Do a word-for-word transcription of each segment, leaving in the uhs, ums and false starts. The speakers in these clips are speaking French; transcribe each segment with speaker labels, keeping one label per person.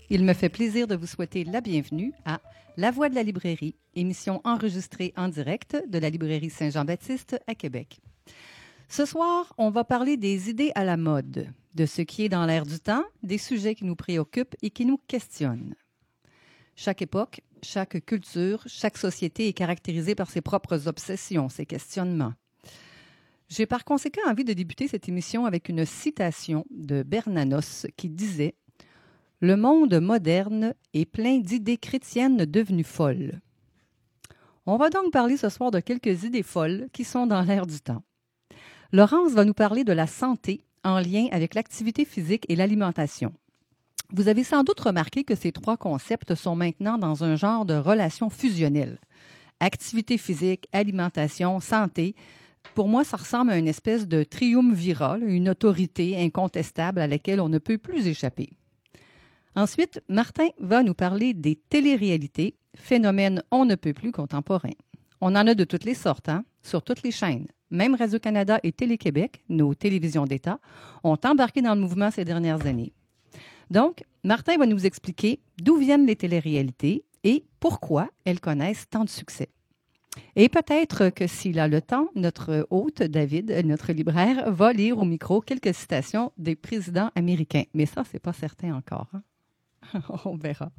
Speaker 1: Il me fait plaisir de vous souhaiter la bienvenue à La Voix de la librairie, émission enregistrée en direct de la librairie Saint-Jean-Baptiste à Québec. Ce soir, on va parler des idées à la mode, de ce qui est dans l'air du temps, des sujets qui nous préoccupent et qui nous questionnent. Chaque époque, chaque culture, chaque société est caractérisée par ses propres obsessions, ses questionnements. J'ai par conséquent envie de débuter cette émission avec une citation de Bernanos qui disait « Le monde moderne est plein d'idées chrétiennes devenues folles ». On va donc parler ce soir de quelques idées folles qui sont dans l'air du temps. Laurence va nous parler de la santé en lien avec l'activité physique et l'alimentation. Vous avez sans doute remarqué que ces trois concepts sont maintenant dans un genre de relation fusionnelle. Activité physique, alimentation, santé. Pour moi, ça ressemble à une espèce de triumvirat, une autorité incontestable à laquelle on ne peut plus échapper. Ensuite, Martin va nous parler des téléréalités, phénomène on ne peut plus contemporain. On en a de toutes les sortes, hein, sur toutes les chaînes. Même Radio-Canada et Télé-Québec, nos télévisions d'État, ont embarqué dans le mouvement ces dernières années. Donc, Martin va nous expliquer d'où viennent les téléréalités et pourquoi elles connaissent tant de succès. Et peut-être que s'il a le temps, notre hôte, David, notre libraire, va lire au micro quelques citations des présidents américains. Mais ça, c'est pas certain encore. Hein? On verra.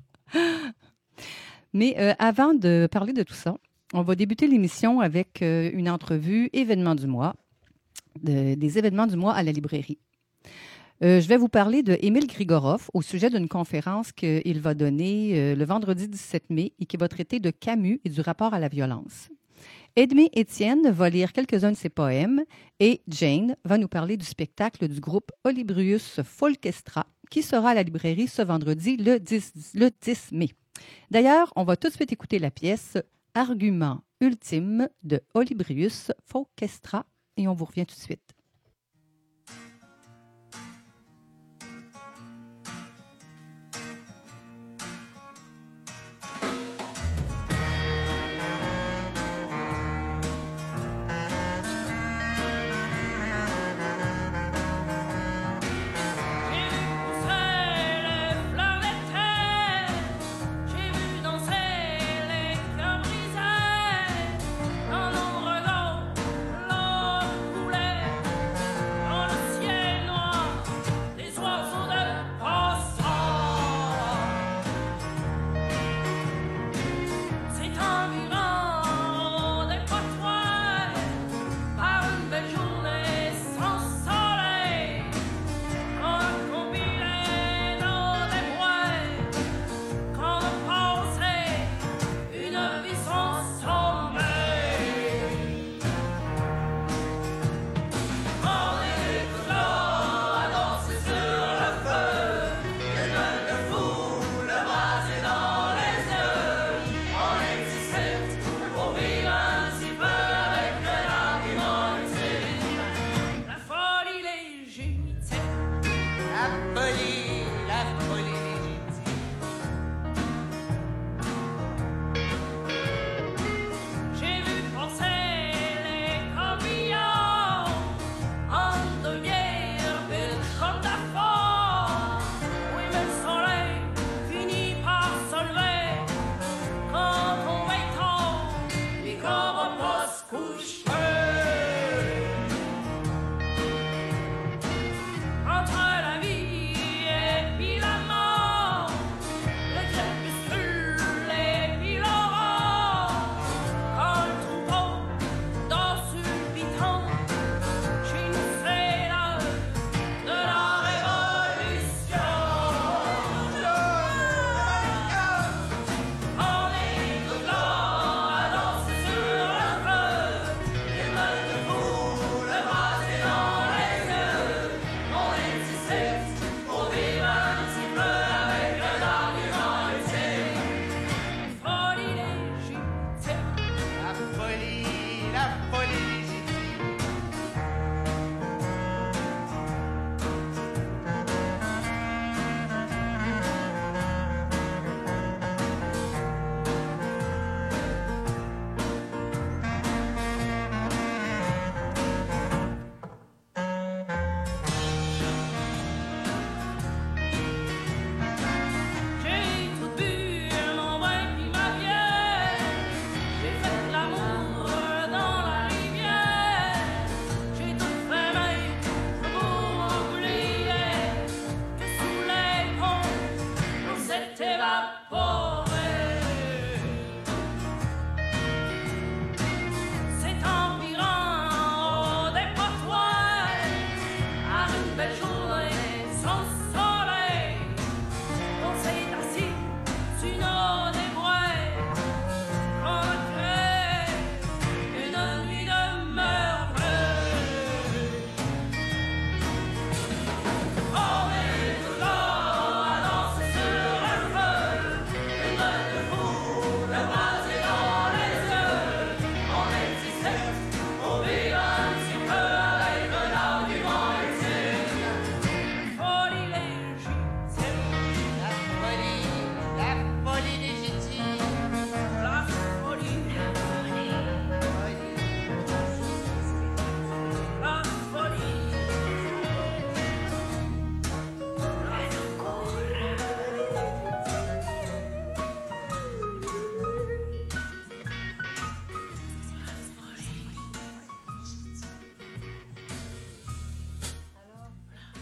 Speaker 1: Mais euh, avant de parler de tout ça, on va débuter l'émission avec euh, une entrevue événement du mois, de, des événements du mois à la librairie. Euh, je vais vous parler de Émile Grigorov au sujet d'une conférence qu'il va donner euh, le vendredi dix-sept mai et qui va traiter de Camus et du rapport à la violence. Edmé Étienne va lire quelques-uns de ses poèmes et Jane va nous parler du spectacle du groupe Olybrius Folkestra qui sera à la librairie ce vendredi le dix, le dix mai. D'ailleurs, on va tout de suite écouter la pièce Argument ultime de Olybrius Folkestra et on vous revient tout de suite.
Speaker 2: Dans l'ombre d'eau, l'eau coulait.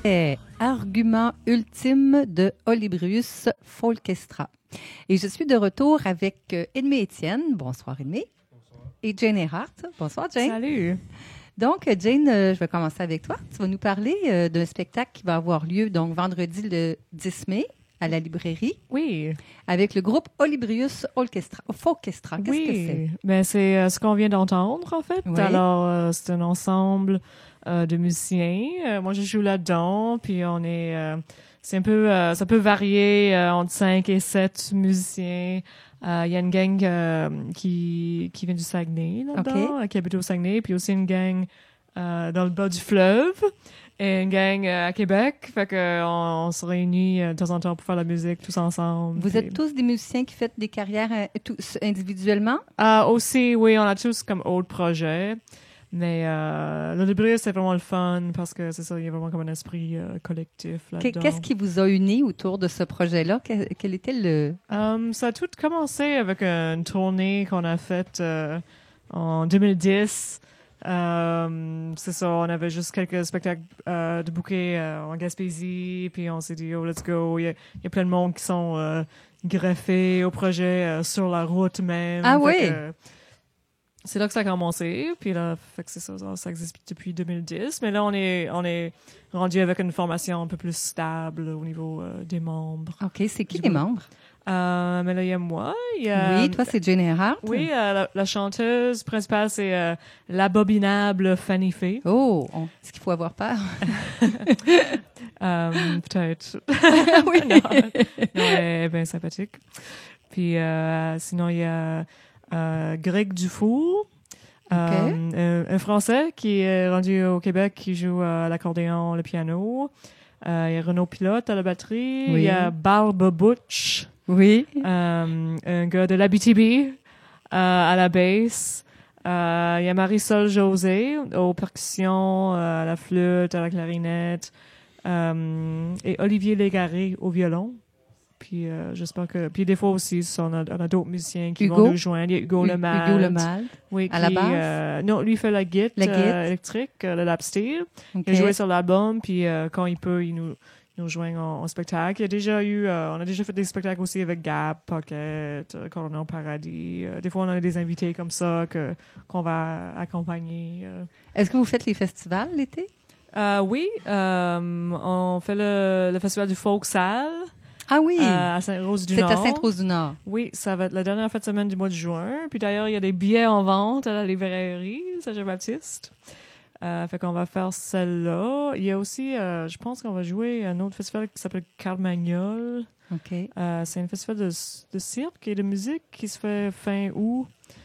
Speaker 1: Et Argument ultime de Olybrius Folkestra. Et je suis de retour avec euh, Edmé Étienne. Bonsoir Edmé. Bonsoir. Et Jane Earhart. Bonsoir Jane.
Speaker 2: Salut.
Speaker 1: Donc Jane, euh, je vais commencer avec toi. Tu vas nous parler euh, d'un spectacle qui va avoir lieu donc vendredi le dix mai à la librairie.
Speaker 2: Oui.
Speaker 1: Avec le groupe Olybrius Orchestra. Folkestra. Qu'est-ce
Speaker 2: oui.
Speaker 1: que c'est?
Speaker 2: Ben, c'est euh, ce qu'on vient d'entendre, en fait.
Speaker 1: Oui.
Speaker 2: Alors, euh, c'est un ensemble euh, de musiciens. Euh, moi, je joue là-dedans, puis on est... Euh, c'est un peu... Euh, ça peut varier euh, entre cinq et sept musiciens. Il euh, y a une gang euh, qui, qui vient du Saguenay, là-dedans,
Speaker 1: Okay.
Speaker 2: qui habite au Saguenay, puis aussi une gang euh, dans le bas du fleuve. Et une gang euh, à Québec, fait que on, on se réunit euh, de temps en temps pour faire la musique tous ensemble.
Speaker 1: Vous
Speaker 2: puis...
Speaker 1: êtes tous des musiciens qui faites des carrières euh, tous individuellement?
Speaker 2: Euh, aussi, oui, on a tous comme autre projet. Mais euh, le débris, c'est vraiment le fun parce que c'est ça, il y a vraiment comme un esprit euh, collectif là-dedans.
Speaker 1: Qu'est-ce qui vous a uni autour de ce projet-là? Que- Quel était le...
Speaker 2: Um, ça a tout commencé avec une tournée qu'on a faite euh, en deux mille dix. Um, c'est ça, on avait juste quelques spectacles euh, de bouquets euh, en Gaspésie, puis on s'est dit, oh, let's go. Il y a, il y a plein de monde qui sont euh, greffés au projet euh, sur la route même.
Speaker 1: Ah
Speaker 2: Fait
Speaker 1: oui?
Speaker 2: que, c'est là que ça a commencé, puis là, fait que c'est ça, ça, ça existe depuis deux mille dix. Mais là, on est, on est rendu avec une formation un peu plus stable au niveau euh, des membres.
Speaker 1: OK, c'est qui
Speaker 2: Je
Speaker 1: les
Speaker 2: vois.
Speaker 1: membres?
Speaker 2: Euh, mais là, il y a moi. Il y a,
Speaker 1: Oui, toi, c'est Jane Earhart.
Speaker 2: Oui, euh, la, la chanteuse principale, c'est euh, l'abominable Fanny Faye.
Speaker 1: Oh, on- est-ce qu'il faut avoir peur?
Speaker 2: Euh, peut-être.
Speaker 1: Oui.
Speaker 2: non, non, elle est bien sympathique. Puis euh, sinon, il y a euh, Greg Dufour, euh, un, un Français qui est rendu au Québec, qui joue à l'accordéon, le piano. Euh, il y a Renaud Pilote à la batterie.
Speaker 1: Oui.
Speaker 2: Il y a Barbe Butch,
Speaker 1: Oui.
Speaker 2: euh, un gars de l'Abitibi, euh, à la basse. Euh, il y a Marisol José aux percussions, euh, à la flûte, à la clarinette. Euh, et Olivier Légaré au violon. Puis euh, j'espère que... Puis des fois aussi, on a, on a d'autres musiciens qui
Speaker 1: Hugo?
Speaker 2: vont nous joindre. Il y a Hugo
Speaker 1: Hu-
Speaker 2: Lemalt.
Speaker 1: Hugo Lemalt.
Speaker 2: Oui,
Speaker 1: À
Speaker 2: qui,
Speaker 1: la basse?
Speaker 2: euh, non, lui fait la guitare
Speaker 1: La guitare.
Speaker 2: euh, électrique, euh, le lap steel.
Speaker 1: OK.
Speaker 2: Il a joué sur l'album, puis euh, quand il peut, il nous, il nous joint en, en spectacle. Il y a déjà eu... euh, on a déjà fait des spectacles aussi avec Gap, Pocket, euh, Colonel Paradis. Euh, des fois, on a des invités comme ça que, qu'on va accompagner. euh.
Speaker 1: Est-ce que vous faites les festivals l'été?
Speaker 2: Euh, oui, euh, on fait le, le festival du Folk Salle
Speaker 1: Ah oui,
Speaker 2: euh, à Sainte-Rose-du-Nord.
Speaker 1: c'est à Sainte-Rose-du-Nord.
Speaker 2: Oui, ça va être la dernière fin de semaine du mois de juin. Puis d'ailleurs, il y a des billets en vente à la librairie Saint-Jean-Baptiste. Euh, fait qu'on va faire celle-là. Il y a aussi, euh, je pense qu'on va jouer à un autre festival qui s'appelle Carmagnole.
Speaker 1: OK.
Speaker 2: Euh, c'est un festival de, de cirque et de musique qui se fait fin août,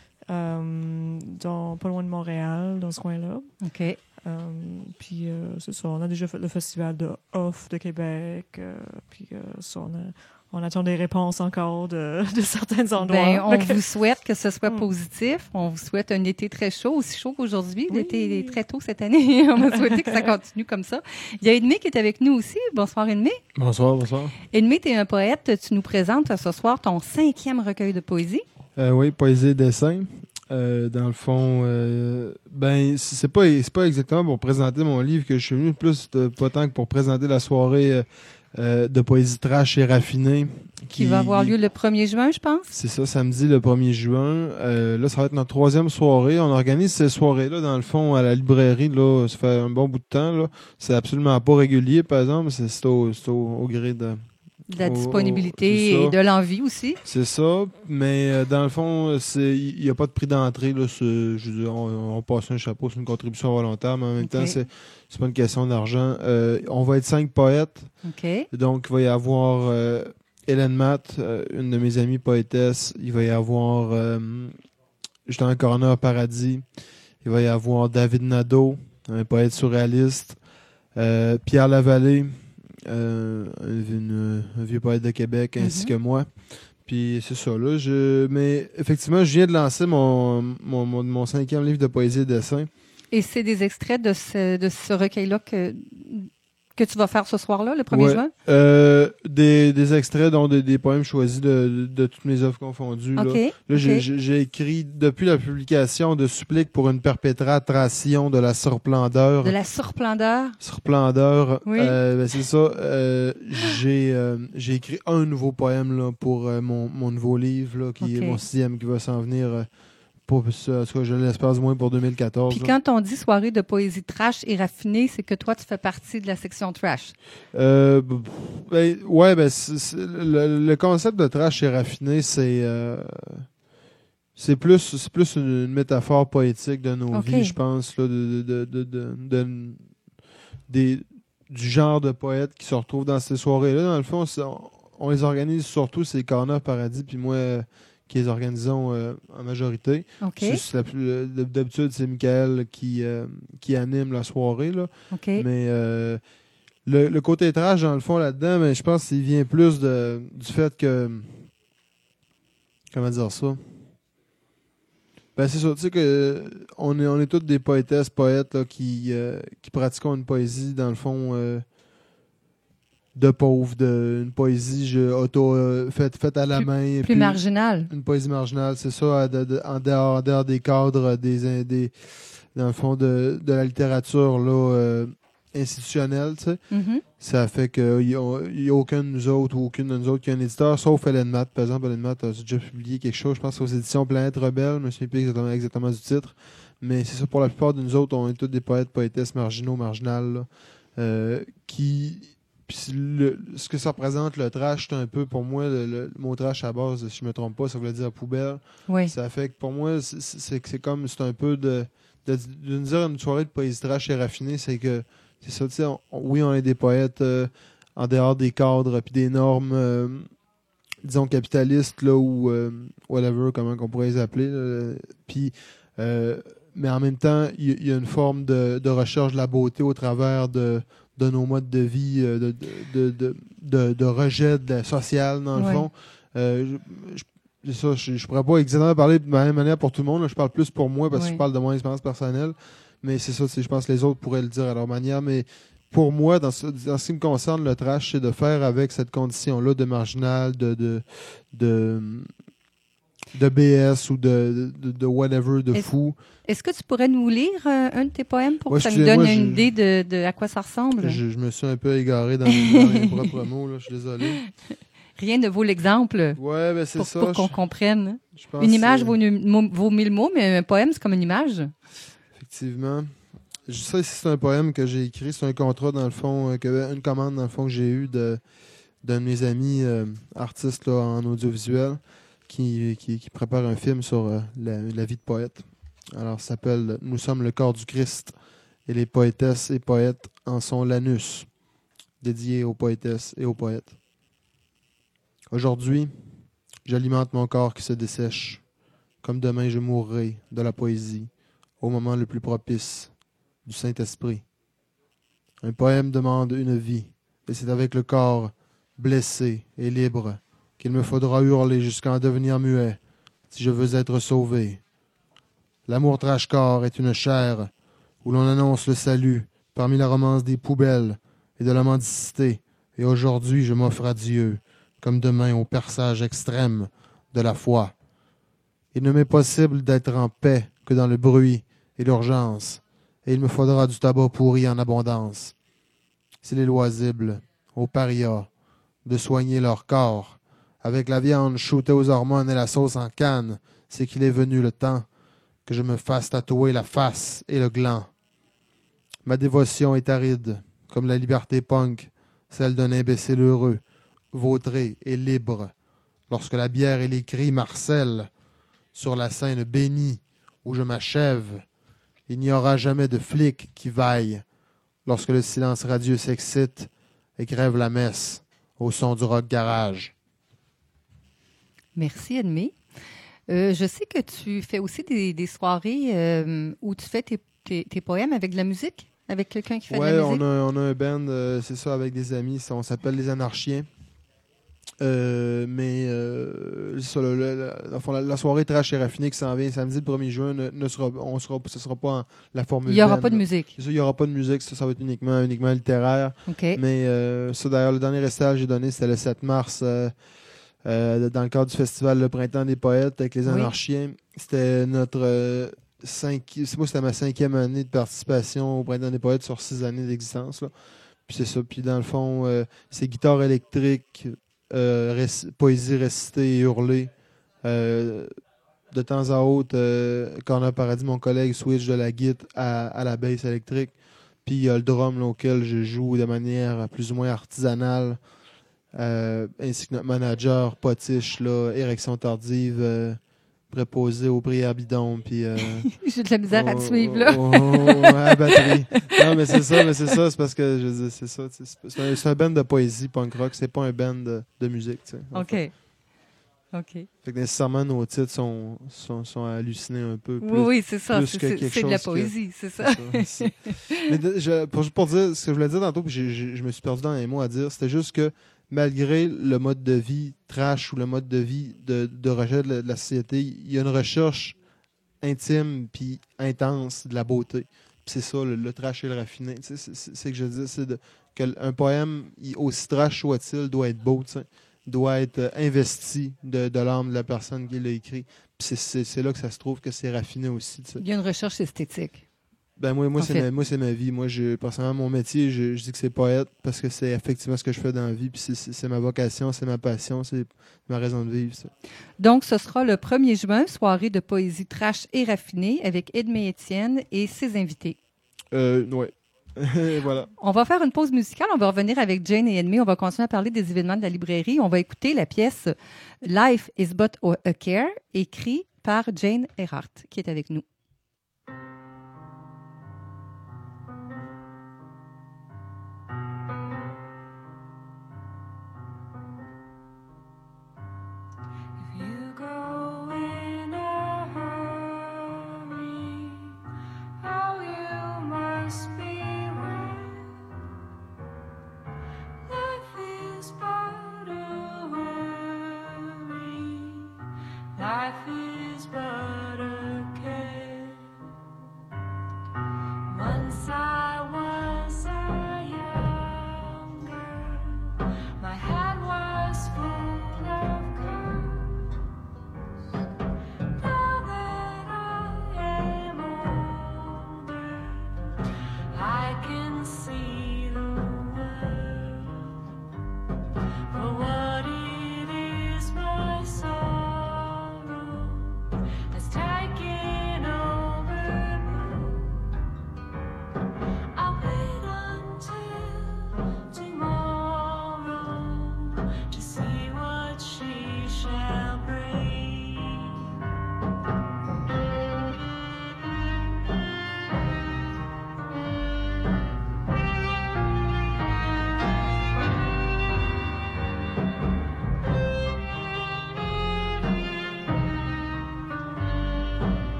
Speaker 2: euh, dans, pas loin de Montréal, dans ce coin-là.
Speaker 1: OK.
Speaker 2: Euh, puis euh, c'est ça, on a déjà fait le festival de Off de Québec. Euh, puis euh, ça, on, a, on attend des réponses encore de, de certains endroits.
Speaker 1: Ben, on
Speaker 2: Fait que-
Speaker 1: vous souhaite que ce soit
Speaker 2: Mm.
Speaker 1: positif. On vous souhaite un été très chaud, aussi chaud qu'aujourd'hui.
Speaker 2: Oui.
Speaker 1: L'été est très tôt cette année. On va souhaiter que ça continue comme ça. Il y a Edmé qui est avec nous aussi. Bonsoir Edmé.
Speaker 3: Bonsoir, bonsoir.
Speaker 1: Edmé, tu es un poète. Tu nous présentes ce soir ton cinquième recueil de poésie.
Speaker 3: Euh, oui, poésie et dessin. Euh, dans le fond, euh, ben c'est pas c'est pas exactement pour présenter mon livre que je suis venu, plus de, pas tant que pour présenter la soirée euh, euh, de poésie trash et raffinée
Speaker 1: Qui va avoir lieu le premier juin, je pense.
Speaker 3: C'est ça, samedi le premier juin. Euh, là, ça va être notre troisième soirée. On organise ces soirées-là, dans le fond, à la librairie. Là, ça fait un bon bout de temps. Là. C'est absolument pas régulier, par exemple. C'est, c'est, au, c'est au, au gré de...
Speaker 1: De la
Speaker 3: Oh,
Speaker 1: disponibilité
Speaker 3: oh, c'est
Speaker 1: et
Speaker 3: ça.
Speaker 1: de l'envie aussi.
Speaker 3: C'est ça, mais euh, dans le fond, c'est il n'y a pas de prix d'entrée. Là, c'est, je veux dire, on, on passe un chapeau, c'est une contribution volontaire, mais en même
Speaker 1: Ok.
Speaker 3: temps, c'est, c'est pas une question d'argent. Euh, on va être cinq poètes,
Speaker 1: OK.
Speaker 3: donc il va y avoir euh, Hélène Matt, euh, une de mes amies poétesses. Il va y avoir euh, Justin Corner Paradis. Il va y avoir David Nadeau, un poète surréaliste. Euh, Pierre Lavallée, euh, une- un vieux poète de Québec, ainsi
Speaker 1: Mhm.
Speaker 3: que moi. Puis c'est ça, là. Je... Mais effectivement, je viens de lancer mon, mon, mon, mon cinquième livre de poésie et dessin.
Speaker 1: Et c'est des extraits de ce, de ce recueil-là que, que tu vas faire ce soir-là, le premier
Speaker 3: Ouais.
Speaker 1: juin?
Speaker 3: Euh, des, des extraits, donc des, des poèmes choisis de, de, de toutes mes œuvres confondues. Là,
Speaker 1: OK.
Speaker 3: là
Speaker 1: OK.
Speaker 3: j'ai, j'ai, j'ai écrit, depuis la publication de Supplique pour une perpétration de la surplandeur.
Speaker 1: De la surplandeur.
Speaker 3: Surplandeur,
Speaker 1: Oui.
Speaker 3: euh, ben c'est ça. Euh, j'ai, euh, j'ai écrit un nouveau poème là, pour euh, mon, mon nouveau livre, là, qui
Speaker 1: OK.
Speaker 3: est mon sixième, qui va s'en venir. Euh, pour ça, en tout cas, je l'espère du moins pour deux mille quatorze.
Speaker 1: Puis
Speaker 3: là.
Speaker 1: quand on dit soirée de poésie trash et raffinée, c'est que toi, tu fais partie de la section trash.
Speaker 3: Euh, b- ben, ouais, ben, c'est- c'est- le, le concept de trash et raffiné, c'est euh, c'est plus c'est plus une, une métaphore poétique de nos
Speaker 1: Ok.
Speaker 3: vies, je pense, là, de, de, de, de, de- des, du genre de poètes qui se retrouvent dans ces soirées-là. Dans le fond, c'est- on, on les organise surtout, c'est Corner Paradis, puis moi, euh, qui les organisons euh, en majorité.
Speaker 1: OK.
Speaker 3: C'est- c'est la plus- euh, D'habitude, c'est Michael qui, euh, qui anime la soirée, là.
Speaker 1: OK.
Speaker 3: Mais euh, le, le côté trash, dans le fond, là-dedans, mais je pense qu'il vient plus de, du fait que. Comment dire ça? Ben, c'est ça, tu sais que on est, on est tous des poétesses, poètes là, qui, euh, qui pratiquons une poésie, dans le fond, euh, de pauvre, de, une poésie je, auto, euh, faite, faite à la main. et
Speaker 1: Plus
Speaker 3: puis-
Speaker 1: marginal.
Speaker 3: Une poésie marginale, c'est ça, à de- de- en, dehors, en dehors des cadres, des, des, dans le fond, de, de la littérature là, euh, institutionnelle, tu sais.
Speaker 1: Mhm.
Speaker 3: Ça fait qu'il n'y a, il y a aucun de nous autres ou aucune de nous autres qui a un éditeur, sauf Hélène Matt. Par exemple, Hélène Matt a déjà publié quelque chose, je pense, aux éditions Planète Rebelle, je ne me souviens plus exactement, exactement du titre. Mais c'est ça, pour la plupart de nous autres, on est tous des poètes, poétesses marginaux, marginales, là, euh, qui... Puis le- ce que ça représente, le trash, c'est un peu, pour moi, le, le- le mot trash à base, si je me trompe pas, ça voulait dire poubelle.
Speaker 1: Oui.
Speaker 3: Ça fait que pour moi, c'est- c'est c'est comme, c'est un peu de, de, de nous dire une soirée de poésie trash et raffinée, c'est que, c'est ça, tu sais, on- on- oui, on est des poètes euh, en dehors des cadres puis des normes, euh, disons, capitalistes, là, ou euh, whatever, comment on pourrait les appeler, là. Puis, euh, mais en même temps, il y, il y a une forme de, de recherche de la beauté au travers de, de nos modes de vie, euh, de, de, de, de, de rejet de la sociale, dans le
Speaker 1: Ouais.
Speaker 3: fond. Euh, je, je, c'est ça, je ne pourrais pas exactement parler de la même manière pour tout le monde. Là. Je parle plus pour moi parce que
Speaker 1: Ouais.
Speaker 3: je parle de mon expérience personnelle. Mais c'est ça, c'est- je pense que les autres pourraient le dire à leur manière. Mais pour moi, dans ce, dans ce qui me concerne, le trash, c'est de faire avec cette condition-là de marginal, de, de, de, de B S ou de, de, de whatever, de
Speaker 1: Est-ce-
Speaker 3: fou.
Speaker 1: Est-ce que tu pourrais nous lire euh, un de tes poèmes pour
Speaker 3: Ouais,
Speaker 1: que ça nous
Speaker 3: excusez-moi,
Speaker 1: donne une
Speaker 3: je-
Speaker 1: idée de, de à quoi ça ressemble?
Speaker 3: Je, je me suis un peu égaré dans mes, dans mes propres mots, là, je suis désolé.
Speaker 1: Rien ne vaut l'exemple
Speaker 3: Ouais, ben c'est
Speaker 1: pour,
Speaker 3: ça.
Speaker 1: pour qu'on
Speaker 3: je-
Speaker 1: comprenne.
Speaker 3: je pense
Speaker 1: Une image
Speaker 3: que-
Speaker 1: vaut, une- mo- vaut mille mots, mais un poème, c'est comme une image.
Speaker 3: Effectivement. Je sais si c'est un poème que j'ai écrit, c'est un contrat dans le fond, euh, que, une commande dans le fond que j'ai eu de d'un de mes amis euh, artistes là, en audiovisuel qui, qui, qui prépare un film sur euh, la, la vie de poète. Alors ça s'appelle Nous sommes le corps du Christ et les poétesses et poètes en sont l'anus, dédié aux poétesses et aux poètes. Aujourd'hui, j'alimente mon corps qui se dessèche, comme demain je mourrai de la poésie au moment le plus propice du Saint-Esprit. Un poème demande une vie, et c'est avec le corps blessé et libre qu'il me faudra hurler jusqu'à en devenir muet, si je veux être sauvé. L'amour trash-corps est une chair où l'on annonce le salut parmi la romance des poubelles et de la mendicité, et aujourd'hui je m'offre à Dieu, comme demain au perçage extrême de la foi. Il ne m'est possible d'être en paix que dans le bruit et l'urgence, et il me faudra du tabac pourri en abondance. S'il est loisible aux parias de soigner leur corps avec la viande shootée aux hormones et la sauce en canne, c'est qu'il est venu le temps que je me fasse tatouer la face et le gland. Ma dévotion est aride, comme la liberté punk, celle d'un imbécile heureux, vautré et libre, lorsque la bière et les cris marcellent sur la scène bénie où je m'achève. Il n'y aura jamais de flic qui vaille lorsque le silence radieux s'excite et crève la messe au son du rock garage.
Speaker 1: Merci, Edmé. Euh, je sais que tu fais aussi des, des soirées euh, où tu fais tes, tes, tes poèmes avec de la musique, avec quelqu'un qui fait
Speaker 3: Ouais,
Speaker 1: de la
Speaker 3: on
Speaker 1: musique.
Speaker 3: a, on a un band, euh, c'est ça, avec des amis, ça, on s'appelle Les Anarchiens. Euh, mais euh, ça, le- le- le- dans le fond, la, la soirée trash et raffinée qui s'en vient samedi le premier juin, ne, ne sera, on sera, ce ne sera pas en- la formule
Speaker 1: Il n'y aura
Speaker 3: band,
Speaker 1: pas de
Speaker 3: là.
Speaker 1: musique.
Speaker 3: C'est ça, il n'y aura pas de musique, ça, ça va être uniquement, uniquement littéraire.
Speaker 1: OK.
Speaker 3: Mais euh, ça, d'ailleurs, le dernier récital que j'ai donné, c'était le sept mars, euh, euh, dans le cadre du festival Le Printemps des Poètes avec les
Speaker 1: Oui.
Speaker 3: Anarchiens. C'était notre euh, cinqui- c'est moi, c'était ma cinquième année de participation au Printemps des Poètes sur six années d'existence, là. Puis c'est ça. Puis dans le fond, euh, c'est guitare électrique, euh, réc- poésie récitée et hurlée. Euh, de temps à autre, euh, Corner Paradis, mon collègue, switch de la guitare à, à la basse électrique. Puis il y a le drum là, auquel je joue de manière plus ou moins artisanale. Euh, ainsi que notre manager, Potiche, là, érection tardive, euh, préposé au prières bidon. Puis, euh,
Speaker 1: J'ai de la misère à te
Speaker 3: oh,
Speaker 1: suivre, là.
Speaker 3: oh, oh, à batterie. Non, mais c'est ça, mais c'est ça, c'est parce que je dis, c'est ça. C'est c'est un, c'est un band de poésie punk rock, c'est pas un band de, de musique. Tu sais, en
Speaker 1: OK.
Speaker 3: fait.
Speaker 1: OK.
Speaker 3: Fait que nécessairement, nos titres sont, sont, sont hallucinés un peu. Plus,
Speaker 1: Oui, oui, c'est ça.
Speaker 3: plus
Speaker 1: C'est
Speaker 3: que
Speaker 1: c'est-
Speaker 3: quelque
Speaker 1: c'est de la
Speaker 3: chose que-
Speaker 1: poésie, c'est ça.
Speaker 3: c'est ça, c'est- Mais de- je- pour, juste pour dire ce que je voulais dire tantôt, puis j'ai- j'ai- je me suis perdu dans les mots à dire, c'était juste que malgré le mode de vie trash ou le mode de vie de, de rejet de la, de la société, il y a une recherche intime puis intense de la beauté. Puis c'est ça, le, le trash et le raffiné. Tu sais, C'est c'est- c'est que je dis, c'est de- que l- un poème, il- aussi trash soit-il, doit être beau, tu sais, doit être euh, investi de, de l'âme de la personne qui l'a écrit. Puis c'est- c'est c'est là que ça se trouve que c'est raffiné aussi. Tu sais.
Speaker 1: Il y a une recherche esthétique.
Speaker 3: Ben moi, moi
Speaker 1: En
Speaker 3: c'est
Speaker 1: fait.
Speaker 3: ma, moi, c'est ma vie. Moi, je, personnellement, mon métier, je, je dis que c'est poète parce que c'est effectivement ce que je fais dans la vie. Puis c'est- c'est c'est ma vocation, c'est ma passion, c'est ma raison de vivre. Ça.
Speaker 1: Donc, ce sera le premier juin, soirée de poésie trash et raffinée avec Edmé Étienne et ses invités.
Speaker 3: Euh, ouais. Voilà.
Speaker 1: On va faire une pause musicale. On va revenir avec Jane et Edmé. On va continuer à parler des événements de la librairie. On va écouter la pièce Life is but a care, écrite par Jane Earhart, qui est avec nous.
Speaker 4: If you go in a hurry, how you must beware. Life is but a worry. Life is but a care.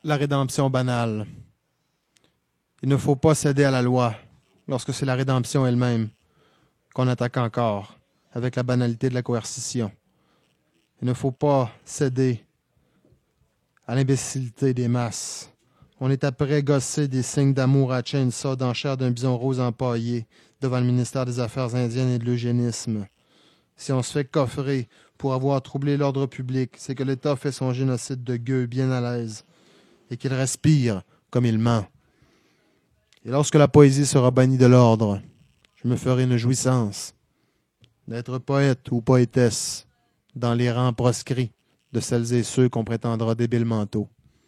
Speaker 3: la rédemption banale. Il ne faut pas céder à la loi lorsque c'est la rédemption elle-même qu'on attaque encore avec la banalité de la coercition. Il ne faut pas céder à l'imbécilité des masses. On est après gosser des signes d'amour à chainsaw dans chair d'un bison rose empaillé devant le ministère des Affaires indiennes et de l'eugénisme. Si on se fait coffrer pour avoir troublé l'ordre public, c'est que l'État fait son génocide de gueux bien à l'aise et qu'il respire comme il ment. Et lorsque la poésie sera bannie de l'ordre, je me ferai une jouissance d'être poète ou poétesse dans les rangs proscrits de celles et ceux qu'on prétendra débiles mentaux.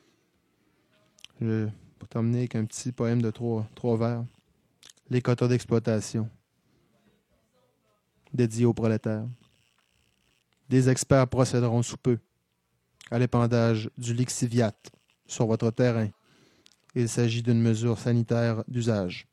Speaker 3: Je vais terminer avec un petit poème de trois, trois vers. Les quotas d'exploitation, dédiés aux prolétaires. Des experts procéderont sous peu à l'épandage du lixiviate sur votre terrain. Il s'agit d'une mesure sanitaire d'usage.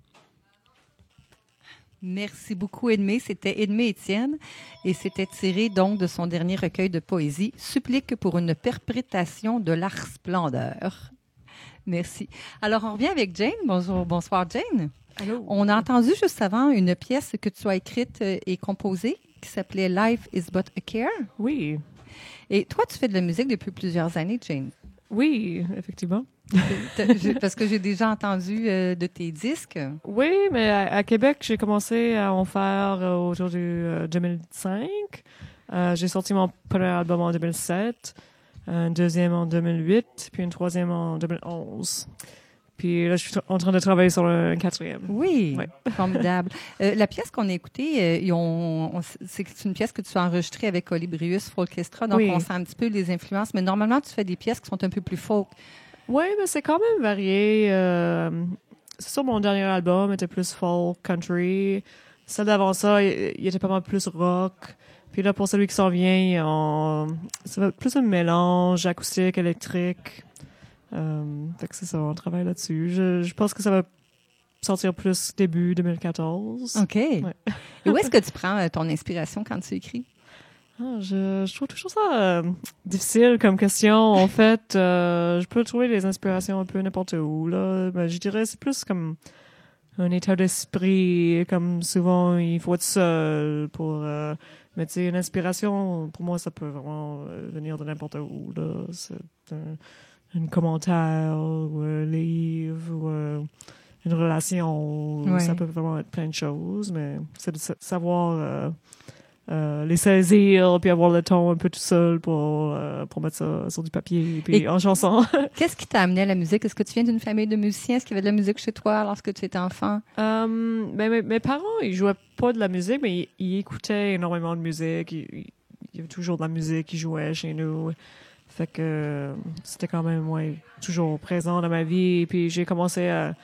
Speaker 1: Merci beaucoup, Edmé. C'était Edmé Étienne et c'était tiré donc de son dernier recueil de poésie, Supplique pour une perpétration de l'art splendeur. Merci. Alors, on revient avec Jane. Bonjour, bonsoir, Jane.
Speaker 2: Allô?
Speaker 1: On a entendu juste avant une pièce que tu as écrite et composée qui s'appelait Life is but a care.
Speaker 2: Oui.
Speaker 1: Et toi, tu fais de la musique depuis plusieurs années, Jane.
Speaker 2: Oui, effectivement.
Speaker 1: T'as- j'ai- Parce que j'ai déjà entendu euh, de tes disques.
Speaker 2: Oui, mais à, à Québec, j'ai commencé à en faire euh, autour du euh, deux mille cinq. Euh, j'ai sorti mon premier album en deux mille sept, un deuxième en deux mille huit, puis un troisième en deux mille onze. Puis là, je suis en train de travailler sur un quatrième.
Speaker 1: Oui,
Speaker 2: Ouais.
Speaker 1: formidable. Euh, la pièce qu'on a écoutée, euh, ils ont- on- c'est une pièce que tu as enregistrée avec Olibrius Folkestra, donc
Speaker 2: Oui.
Speaker 1: on sent un petit peu les influences, mais normalement, tu fais des pièces qui sont un peu plus folk.
Speaker 2: Oui, mais c'est quand même varié. Euh, c'est sûr, mon dernier album était plus folk, country. Celle d'avant ça, il, il était pas mal plus rock. Puis là, pour celui qui s'en vient, on, ça va être plus un mélange acoustique, électrique. Euh, fait que c'est ça, on travaille là-dessus. Je, je pense que ça va sortir plus début deux mille quatorze.
Speaker 1: OK. Et où est-ce que tu prends euh, ton inspiration quand tu écris?
Speaker 2: Ah, je, je trouve toujours ça euh, difficile comme question. En fait, euh, je peux trouver des inspirations un peu n'importe où. Là. Ben, je dirais c'est plus comme un état d'esprit. Comme souvent, il faut être seul pour... Euh, mais tu sais, une inspiration, pour moi, ça peut vraiment euh, venir de n'importe où. Là. C'est un, un commentaire ou un livre ou euh, une relation.
Speaker 1: Ouais.
Speaker 2: Ça peut vraiment être plein de choses, mais c'est de sa- savoir... Euh, Euh, les saisir, puis avoir le ton un peu tout seul pour, euh, pour mettre ça sur du papier, puis
Speaker 1: Et-
Speaker 2: en chanson.
Speaker 1: Qu'est-ce qui t'a amené à la musique? Est-ce que tu viens d'une famille de musiciens? Est-ce qu'il y avait de la musique chez toi lorsque tu étais enfant?
Speaker 2: Euh, ben, mes, mes parents, ils jouaient pas de la musique, mais ils, ils écoutaient énormément de musique. Il, il y avait toujours de la musique qui jouait chez nous. Fait que euh, c'était quand même ouais, toujours présent dans ma vie. Puis j'ai commencé à,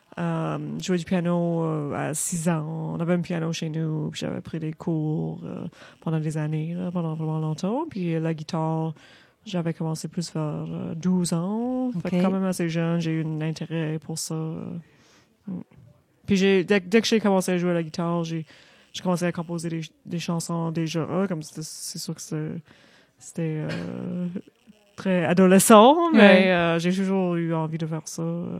Speaker 2: à jouer du piano euh, à six ans. On avait un piano chez nous, puis j'avais pris des cours euh, pendant des années, là, pendant vraiment longtemps. Puis euh, la guitare, j'avais commencé plus vers euh, douze ans. Fait que
Speaker 1: Ok.
Speaker 2: quand même assez jeune, j'ai eu un intérêt pour ça. euh. Mm. Puis j'ai, dès, dès que j'ai commencé à jouer à la guitare, j'ai, j'ai commencé à composer des, des chansons déjà. Ah, comme c'était- c'est sûr que c'était, c'était euh, très adolescent, mais
Speaker 1: Ouais.
Speaker 2: euh, j'ai toujours eu envie de faire ça. euh.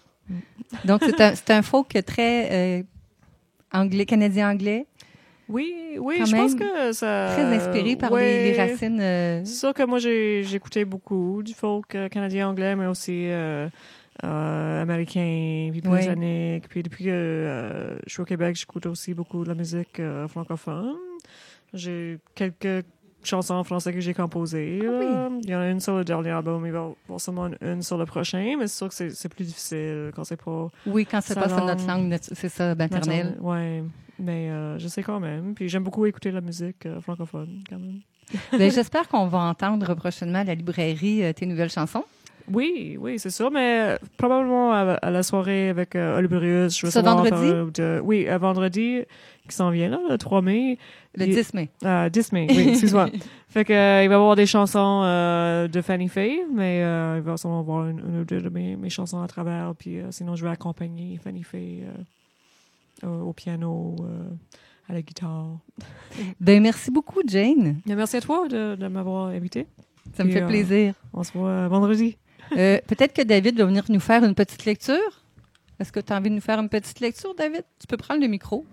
Speaker 1: Donc, c'est un, c'est un folk très euh, anglais, canadien-anglais,
Speaker 2: Oui, oui,
Speaker 1: Quand
Speaker 2: je pense
Speaker 1: même
Speaker 2: que ça...
Speaker 1: très inspiré par
Speaker 2: ouais.
Speaker 1: les, les racines. euh,
Speaker 2: C'est sûr que moi, j'ai, j'écoutais beaucoup du folk euh, canadien-anglais, mais aussi euh, euh, américain, puis
Speaker 1: Ouais.
Speaker 2: britannique. Puis depuis que euh, je suis au Québec, j'écoute aussi beaucoup de la musique euh, francophone. J'ai quelques chansons en français que j'ai composées.
Speaker 1: Ah oui.
Speaker 2: là. Il y en a une sur le dernier album, il va y avoir seulement une, une sur le prochain, mais c'est sûr que c'est, c'est plus difficile quand c'est pas...
Speaker 1: Oui, quand c'est
Speaker 2: Sa
Speaker 1: pas sur notre
Speaker 2: langue.
Speaker 1: langue, nat- c'est ça, maternelle.
Speaker 2: Ouais, mais euh, je sais quand même. Puis j'aime beaucoup écouter la musique euh, francophone, quand même.
Speaker 1: Ben, j'espère qu'on va entendre prochainement à la librairie euh, tes nouvelles chansons.
Speaker 2: Oui, oui, c'est sûr, mais euh, probablement à, à la soirée avec euh, Oliberius, je vais
Speaker 1: Ce
Speaker 2: savoir
Speaker 1: vendredi?
Speaker 2: faire, euh, de- oui, à vendredi qui s'en vient, là, le trois mai.
Speaker 1: Le
Speaker 2: Il-
Speaker 1: dix mai.
Speaker 2: Euh, dix mai, oui, excuse-moi. Fait que, euh, il va y avoir des chansons euh, de Fanny Faye, mais euh, il va sûrement avoir une, une ou deux de mes, mes chansons à travers, puis euh, sinon je vais accompagner Fanny Faye euh, au, au piano, euh, à la guitare.
Speaker 1: Ben, merci beaucoup, Jane.
Speaker 2: Mais merci à toi de, de m'avoir invité.
Speaker 1: Ça me
Speaker 2: Puis,
Speaker 1: fait
Speaker 2: euh,
Speaker 1: plaisir.
Speaker 2: On se voit vendredi.
Speaker 1: Euh, peut-être que David va venir nous faire une petite lecture. Est-ce que tu as envie de nous faire une petite lecture, David? Tu peux prendre le micro.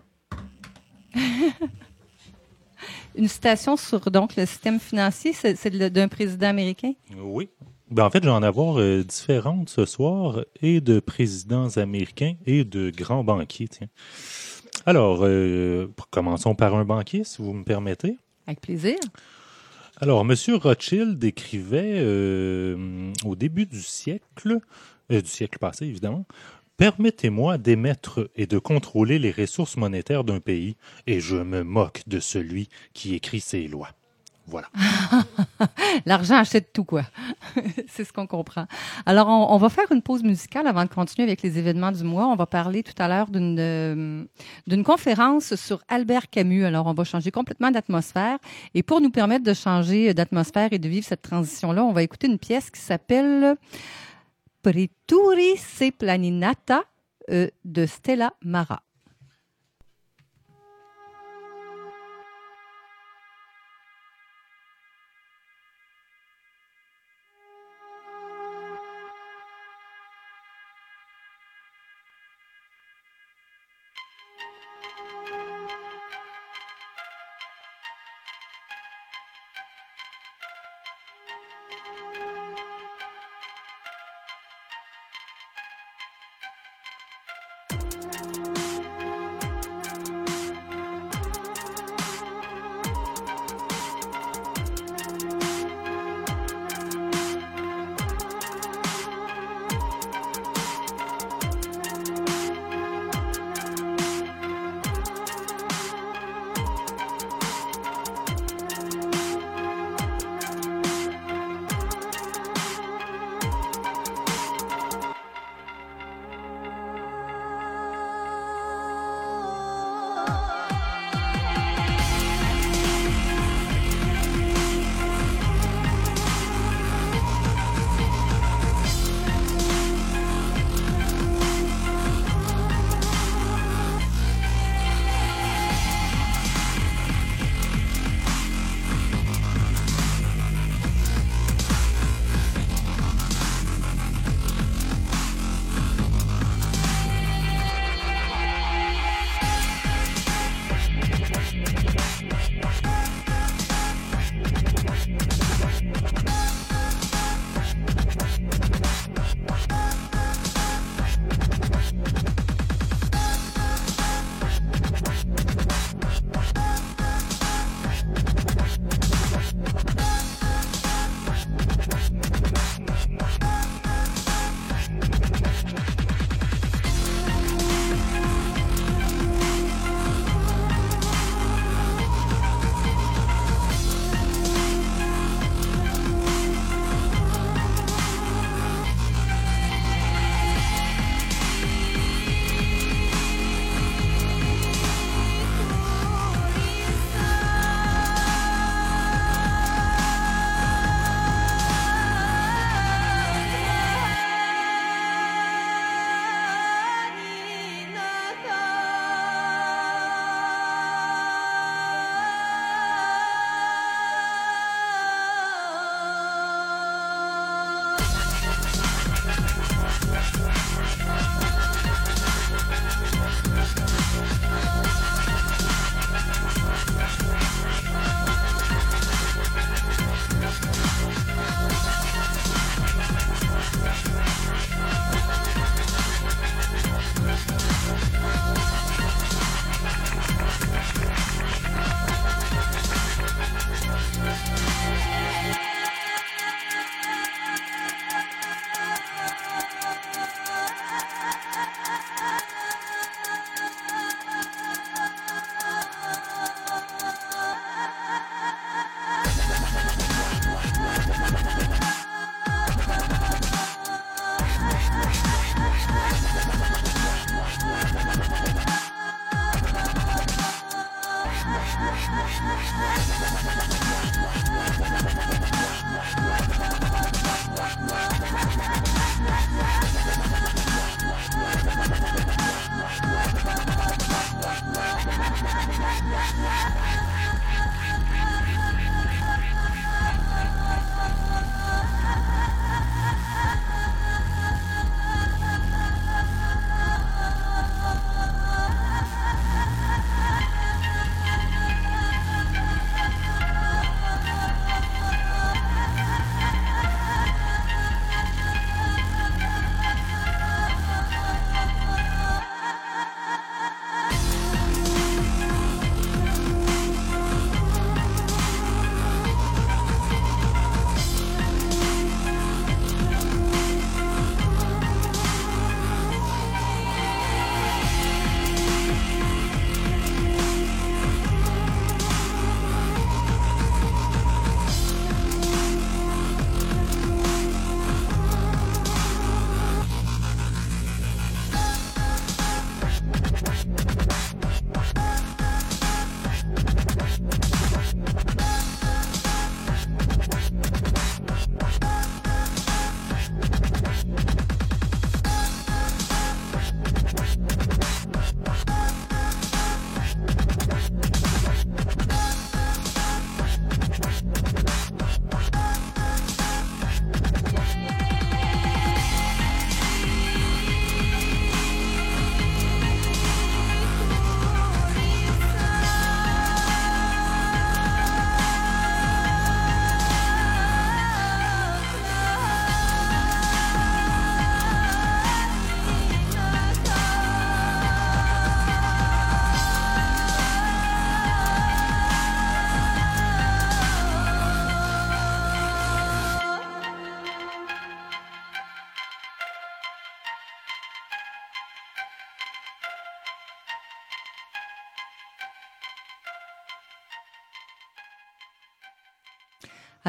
Speaker 1: Une citation sur donc le système financier, c'est, c'est le- d'un président américain?
Speaker 5: Oui. Ben, en fait, je vais en avoir euh, différentes ce soir, et de présidents américains et de grands banquiers. Tiens. Alors, euh, commençons par un banquier, si vous me permettez.
Speaker 1: Avec plaisir.
Speaker 5: Alors, M. Rothschild écrivait euh, au début du siècle, euh, du siècle passé évidemment, « Permettez-moi d'émettre et de contrôler les ressources monétaires d'un pays, et je me moque de celui qui écrit ces lois. » Voilà.
Speaker 1: L'argent achète tout, quoi. C'est ce qu'on comprend. Alors, on, on va faire une pause musicale avant de continuer avec les événements du mois. On va parler tout à l'heure d'une, euh, d'une conférence sur Albert Camus. Alors, on va changer complètement d'atmosphère. Et pour nous permettre de changer d'atmosphère et de vivre cette transition-là, on va écouter une pièce qui s'appelle Prituri se planinata euh, de Stella Mara.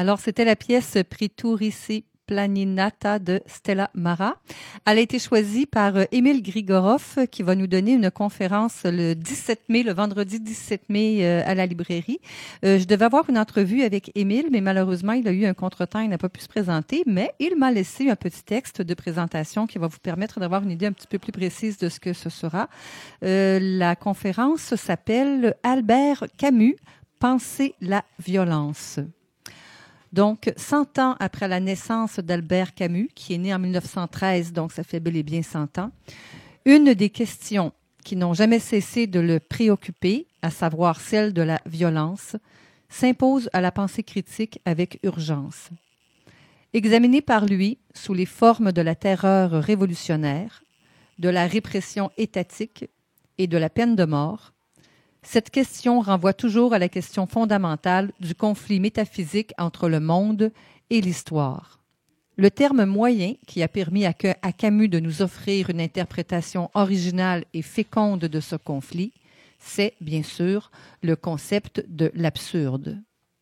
Speaker 1: Alors, c'était la pièce Priturici Planinata de Stella Mara. Elle a été choisie par euh, Émile Grigorov, euh, qui va nous donner une conférence le dix-sept mai, le vendredi dix-sept mai euh, à la librairie. Euh, je devais avoir une entrevue avec Émile, mais malheureusement, il a eu un contretemps, il n'a pas pu se présenter, mais il m'a laissé un petit texte de présentation qui va vous permettre d'avoir une idée un petit peu plus précise de ce que ce sera. Euh, la conférence s'appelle Albert Camus, Penser la violence. Donc, cent ans après la naissance d'Albert Camus, qui est né en mille neuf cent treize, donc ça fait bel et bien cent ans, une des questions qui n'ont jamais cessé de le préoccuper, à savoir celle de la violence, s'impose à la pensée critique avec urgence. Examinée par lui sous les formes de la terreur révolutionnaire, de la répression étatique et de la peine de mort, cette question renvoie toujours à la question fondamentale du conflit métaphysique entre le monde et l'histoire. Le terme moyen qui a permis à, à Camus de nous offrir une interprétation originale et féconde de ce conflit, c'est bien sûr le concept de l'absurde.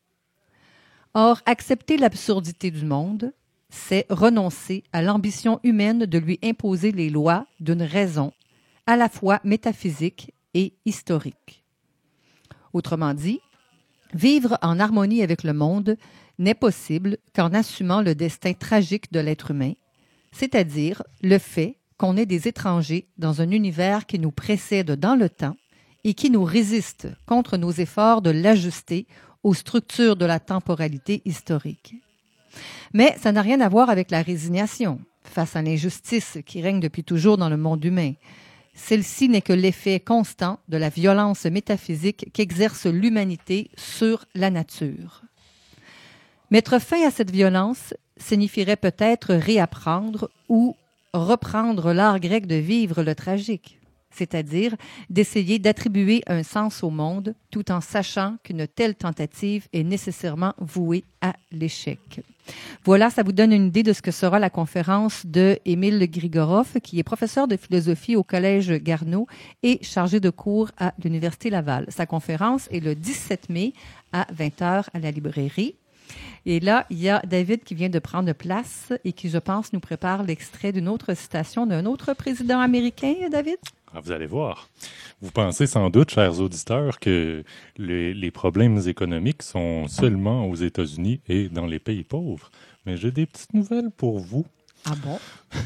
Speaker 1: Or, accepter l'absurdité du monde, c'est renoncer à l'ambition humaine de lui imposer les lois d'une raison à la fois métaphysique et historique. Autrement dit, vivre en harmonie avec le monde n'est possible qu'en assumant le destin tragique de l'être humain, c'est-à-dire le fait qu'on est des étrangers dans un univers qui nous précède dans le temps et qui nous résiste contre nos efforts de l'ajuster aux structures de la temporalité historique. Mais ça n'a rien à voir avec la résignation face à l'injustice qui règne depuis toujours dans le monde humain. Celle-ci n'est que l'effet constant de la violence métaphysique qu'exerce l'humanité sur la nature. Mettre fin à cette violence signifierait peut-être réapprendre ou reprendre l'art grec de vivre le tragique, c'est-à-dire d'essayer d'attribuer un sens au monde tout en sachant qu'une telle tentative est nécessairement vouée à l'échec. Voilà, ça vous donne une idée de ce que sera la conférence de Émile Grigorov, qui est professeur de philosophie au Collège Garneau et chargé de cours à l'Université Laval. Sa conférence est le dix-sept mai à vingt heures à la librairie. Et là, il y a David qui vient de prendre place et qui, je pense, nous prépare l'extrait d'une autre citation d'un autre président américain, David?
Speaker 5: Ah, vous allez voir. Vous pensez sans doute, chers auditeurs, que les, les problèmes économiques sont seulement aux États-Unis et dans les pays pauvres. Mais j'ai des petites nouvelles pour vous.
Speaker 1: Ah bon?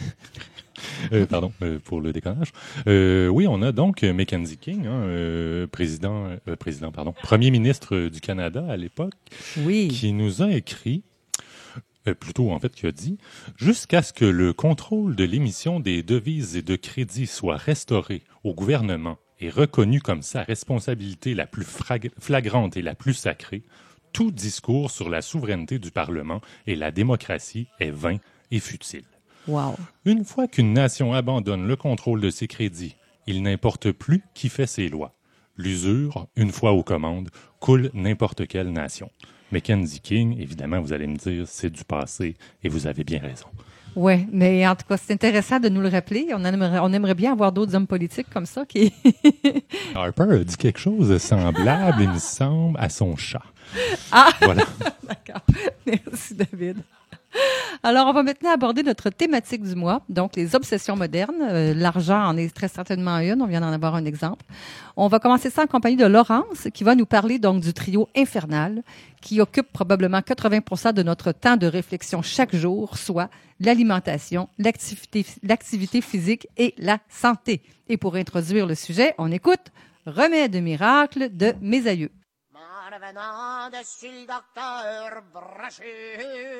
Speaker 5: euh, pardon, euh, pour le déconnage. Euh, oui, on a donc Mackenzie King, hein, euh, président, euh, président, pardon, premier ministre du Canada à l'époque,
Speaker 1: Oui.
Speaker 5: qui nous a écrit, euh, plutôt en fait qui a dit, jusqu'à ce que le contrôle de l'émission des devises et de crédits soit restauré au gouvernement et reconnu comme sa responsabilité la plus frag- flagrante et la plus sacrée, tout discours sur la souveraineté du Parlement et la démocratie est vain et futile.
Speaker 1: Wow.
Speaker 5: Une fois qu'une nation abandonne le contrôle de ses crédits, il n'importe plus qui fait ses lois. L'usure, une fois aux commandes, coule n'importe quelle nation. Mackenzie King, évidemment, vous allez me dire, c'est du passé, et vous avez bien raison.
Speaker 1: Oui, mais en tout cas, c'est intéressant de nous le rappeler. On aimerait, on aimerait bien avoir d'autres hommes politiques comme ça qui...
Speaker 5: Harper a dit quelque chose de semblable, il me semble, à son chat.
Speaker 1: Ah!
Speaker 5: Voilà.
Speaker 1: D'accord. Merci, David. Alors, on va maintenant aborder notre thématique du mois, donc les obsessions modernes. Euh, l'argent en est très certainement une, on vient d'en avoir un exemple. On va commencer ça en compagnie de Laurence, qui va nous parler donc du trio infernal, qui occupe probablement quatre-vingts pour cent de notre temps de réflexion chaque jour, soit l'alimentation, l'activité, l'activité physique et la santé. Et pour introduire le sujet, on écoute Remède miracle de Mes aïeux.
Speaker 6: En revenant dessus le docteur Brochu.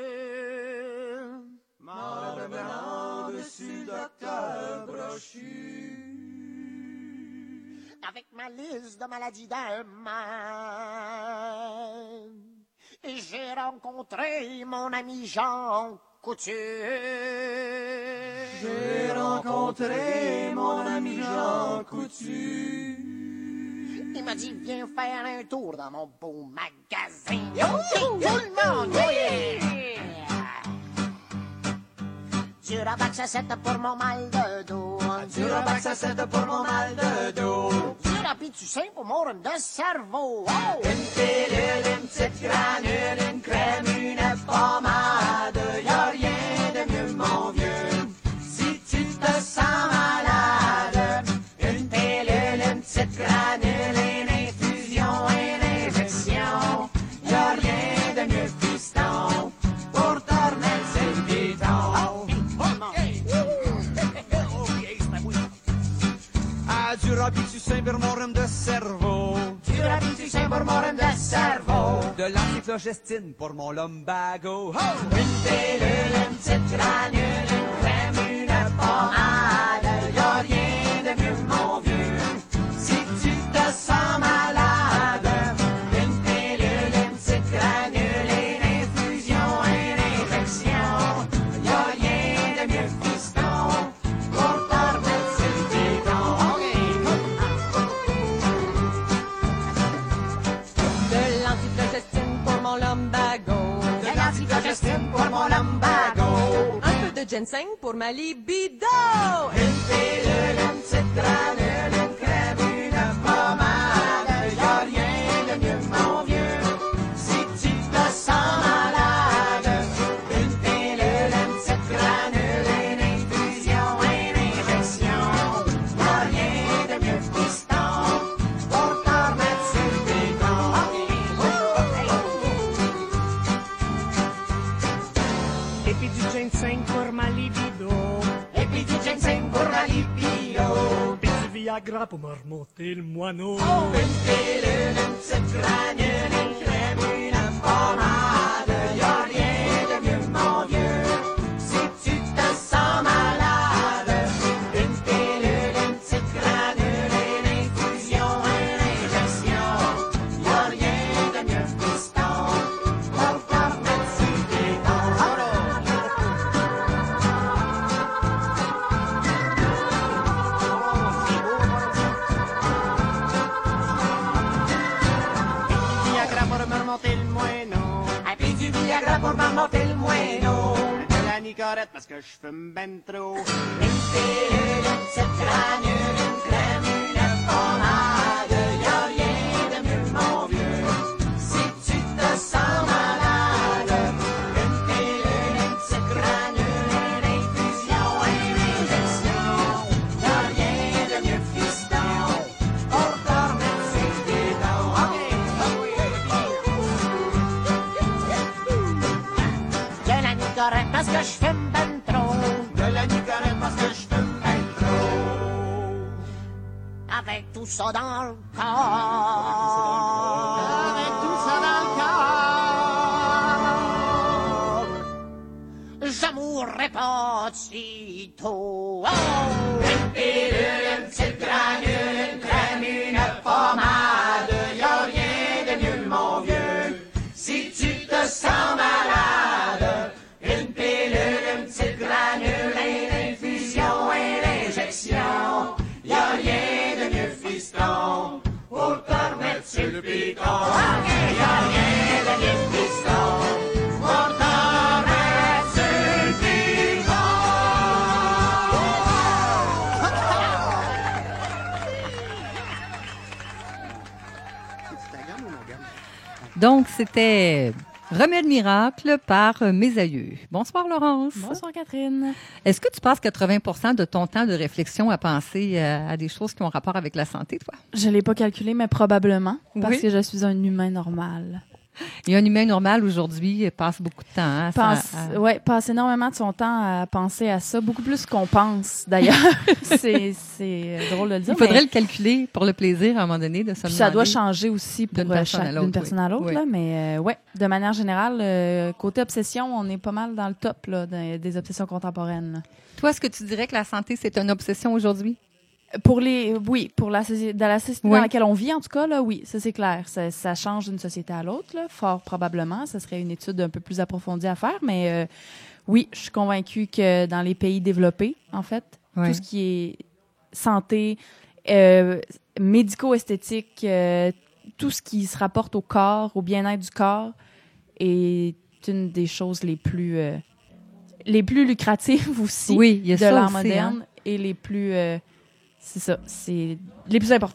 Speaker 6: En revenant dessus le docteur Brochu. Avec ma liste de maladies d'un man. Et j'ai rencontré mon ami Jean Coutu. J'ai rencontré mon ami Jean Coutu. Il m'a dit, viens faire un tour dans mon beau magasin. Yo, tout le monde, oh yeah! Durabax à sept pour mon mal de dos. Durabax à sept pour mon mal de dos. thérapie du sein pour mon rhume de cerveau. Oh! Une pilule, une petite granule, une crème, une pommade. Y'a rien de mieux, mon vieux, si tu te sens malade. Une pilule, une petite granule, une infusion, une injection. Y'a rien de mieux, fiston, pour te remettre sur le piton.
Speaker 7: Ah, du Robitussin pour mon rhume de cerveau.
Speaker 6: Du Robitussin pour mon rhume de cerveau.
Speaker 7: De l'antiflogestine pour mon lumbago. Oh!
Speaker 6: Une pilule, une petite granule, une crème, une pommade. Y'a rien de mieux, mon vieux, si tu te sens malade. Une pilule, une petite granule, une infusion, une injection. Y'a rien de mieux, fiston, pour te remettre sur le piton.
Speaker 8: De l'antiflogestine pour mon lumbago.
Speaker 6: De l'antiflogestine pour mon lumbago.
Speaker 8: Un peu de ginseng pour ma libido.
Speaker 6: Une pilule, une petite granule, une crème, une pommade. Y'a rien de mieux, mon vieux, si tu te sens malade. Une pilule, une petite granule, une infusion, une injection. Y'a rien de mieux, fiston, pour te remettre sur le piton.
Speaker 9: Et puis du ginseng pour ma libido.
Speaker 6: Et puis du ginseng pour la libido.
Speaker 9: Puis du Viagra pour me remonter le moineau.
Speaker 6: Une pilule, une petite granule, une crème, une pommade. Y'a rien de mieux, mon vieux, si tu te sens malade. Une pilule, une petite granule, une infusion, une injection. Y'a rien de mieux, fiston, pour te remettre sur le piton.
Speaker 9: Viagra pour me remonter le moineau.
Speaker 6: Et puis du Viagra pour m'en le moineau.
Speaker 9: De la nicorette parce que je fume ben trop.
Speaker 6: Une pilule, une petite granule, une crème, une pommade. Y'a rien de mieux, mon vieux, si tu te sens malade. Une pilule, une petite granule, une infusion, une injection. Y'a rien de mieux, fiston, pour te remettre sur le piton. De la nicorette parce que je fume ben trop. De la nicorette parce que je fume ben trop. Avec tout ça dans le corps. Avec tout ça dans le corps. Je mourrai pas de sitôt. Oh! Une pilule, une petite granule, une crème, une pommade. Y'a rien de mieux, mon vieux, si tu te sens malade. Une pilule, une petite granule, une infusion, une injection. Y'a rien de mieux, fiston, pour te remettre sur le piton. Y'a rien de mieux, fiston, pour te remettre sur le piton.
Speaker 1: Donc, c'était Remède miracle par euh, Mes aïeux. Bonsoir, Laurence.
Speaker 10: Bonsoir, Catherine.
Speaker 1: Est-ce que tu passes quatre-vingts pour cent de ton temps de réflexion à penser euh, à des choses qui ont rapport avec la santé, toi?
Speaker 10: Je l'ai pas calculé, mais probablement, parce
Speaker 1: Oui.
Speaker 10: que je suis un humain normal.
Speaker 1: Et un humain normal, aujourd'hui, passe beaucoup de temps. Hein,
Speaker 10: Passe,
Speaker 1: ça, à-
Speaker 10: ouais, passe énormément de son temps à penser à ça, beaucoup plus qu'on pense, d'ailleurs. c'est, c'est drôle de le dire.
Speaker 1: Il faudrait
Speaker 10: mais...
Speaker 1: le calculer pour le plaisir, à un moment donné, de se
Speaker 10: Puis ça doit
Speaker 1: demander.
Speaker 10: changer aussi pour
Speaker 1: d'une
Speaker 10: euh,
Speaker 1: personne à
Speaker 10: chaque-
Speaker 1: l'autre,
Speaker 10: d'une personne
Speaker 1: oui.
Speaker 10: à l'autre.
Speaker 1: Oui.
Speaker 10: Là, mais euh, ouais, de manière générale, euh, côté obsession, on est pas mal dans le top là, des, des obsessions contemporaines. là.
Speaker 1: Toi, est-ce que tu dirais que la santé, c'est une obsession aujourd'hui?
Speaker 10: Pour les, oui, pour la société, dans la société
Speaker 1: Oui.
Speaker 10: dans laquelle on vit, en tout cas, là, oui, ça c'est clair. Ça, ça change d'une société à l'autre, là, fort probablement. Ça serait une étude un peu plus approfondie à faire, mais euh, oui, je suis convaincue que dans les pays développés, en fait,
Speaker 1: Oui.
Speaker 10: tout ce qui est santé, euh, médico-esthétique, euh, tout ce qui se rapporte au corps, au bien-être du corps, est une des choses les plus, euh, les plus lucratives aussi
Speaker 1: Oui, il y a
Speaker 10: de
Speaker 1: ça
Speaker 10: l'art
Speaker 1: aussi,
Speaker 10: moderne
Speaker 1: hein.
Speaker 10: et les plus, euh, c'est ça, c'est les plus importantes.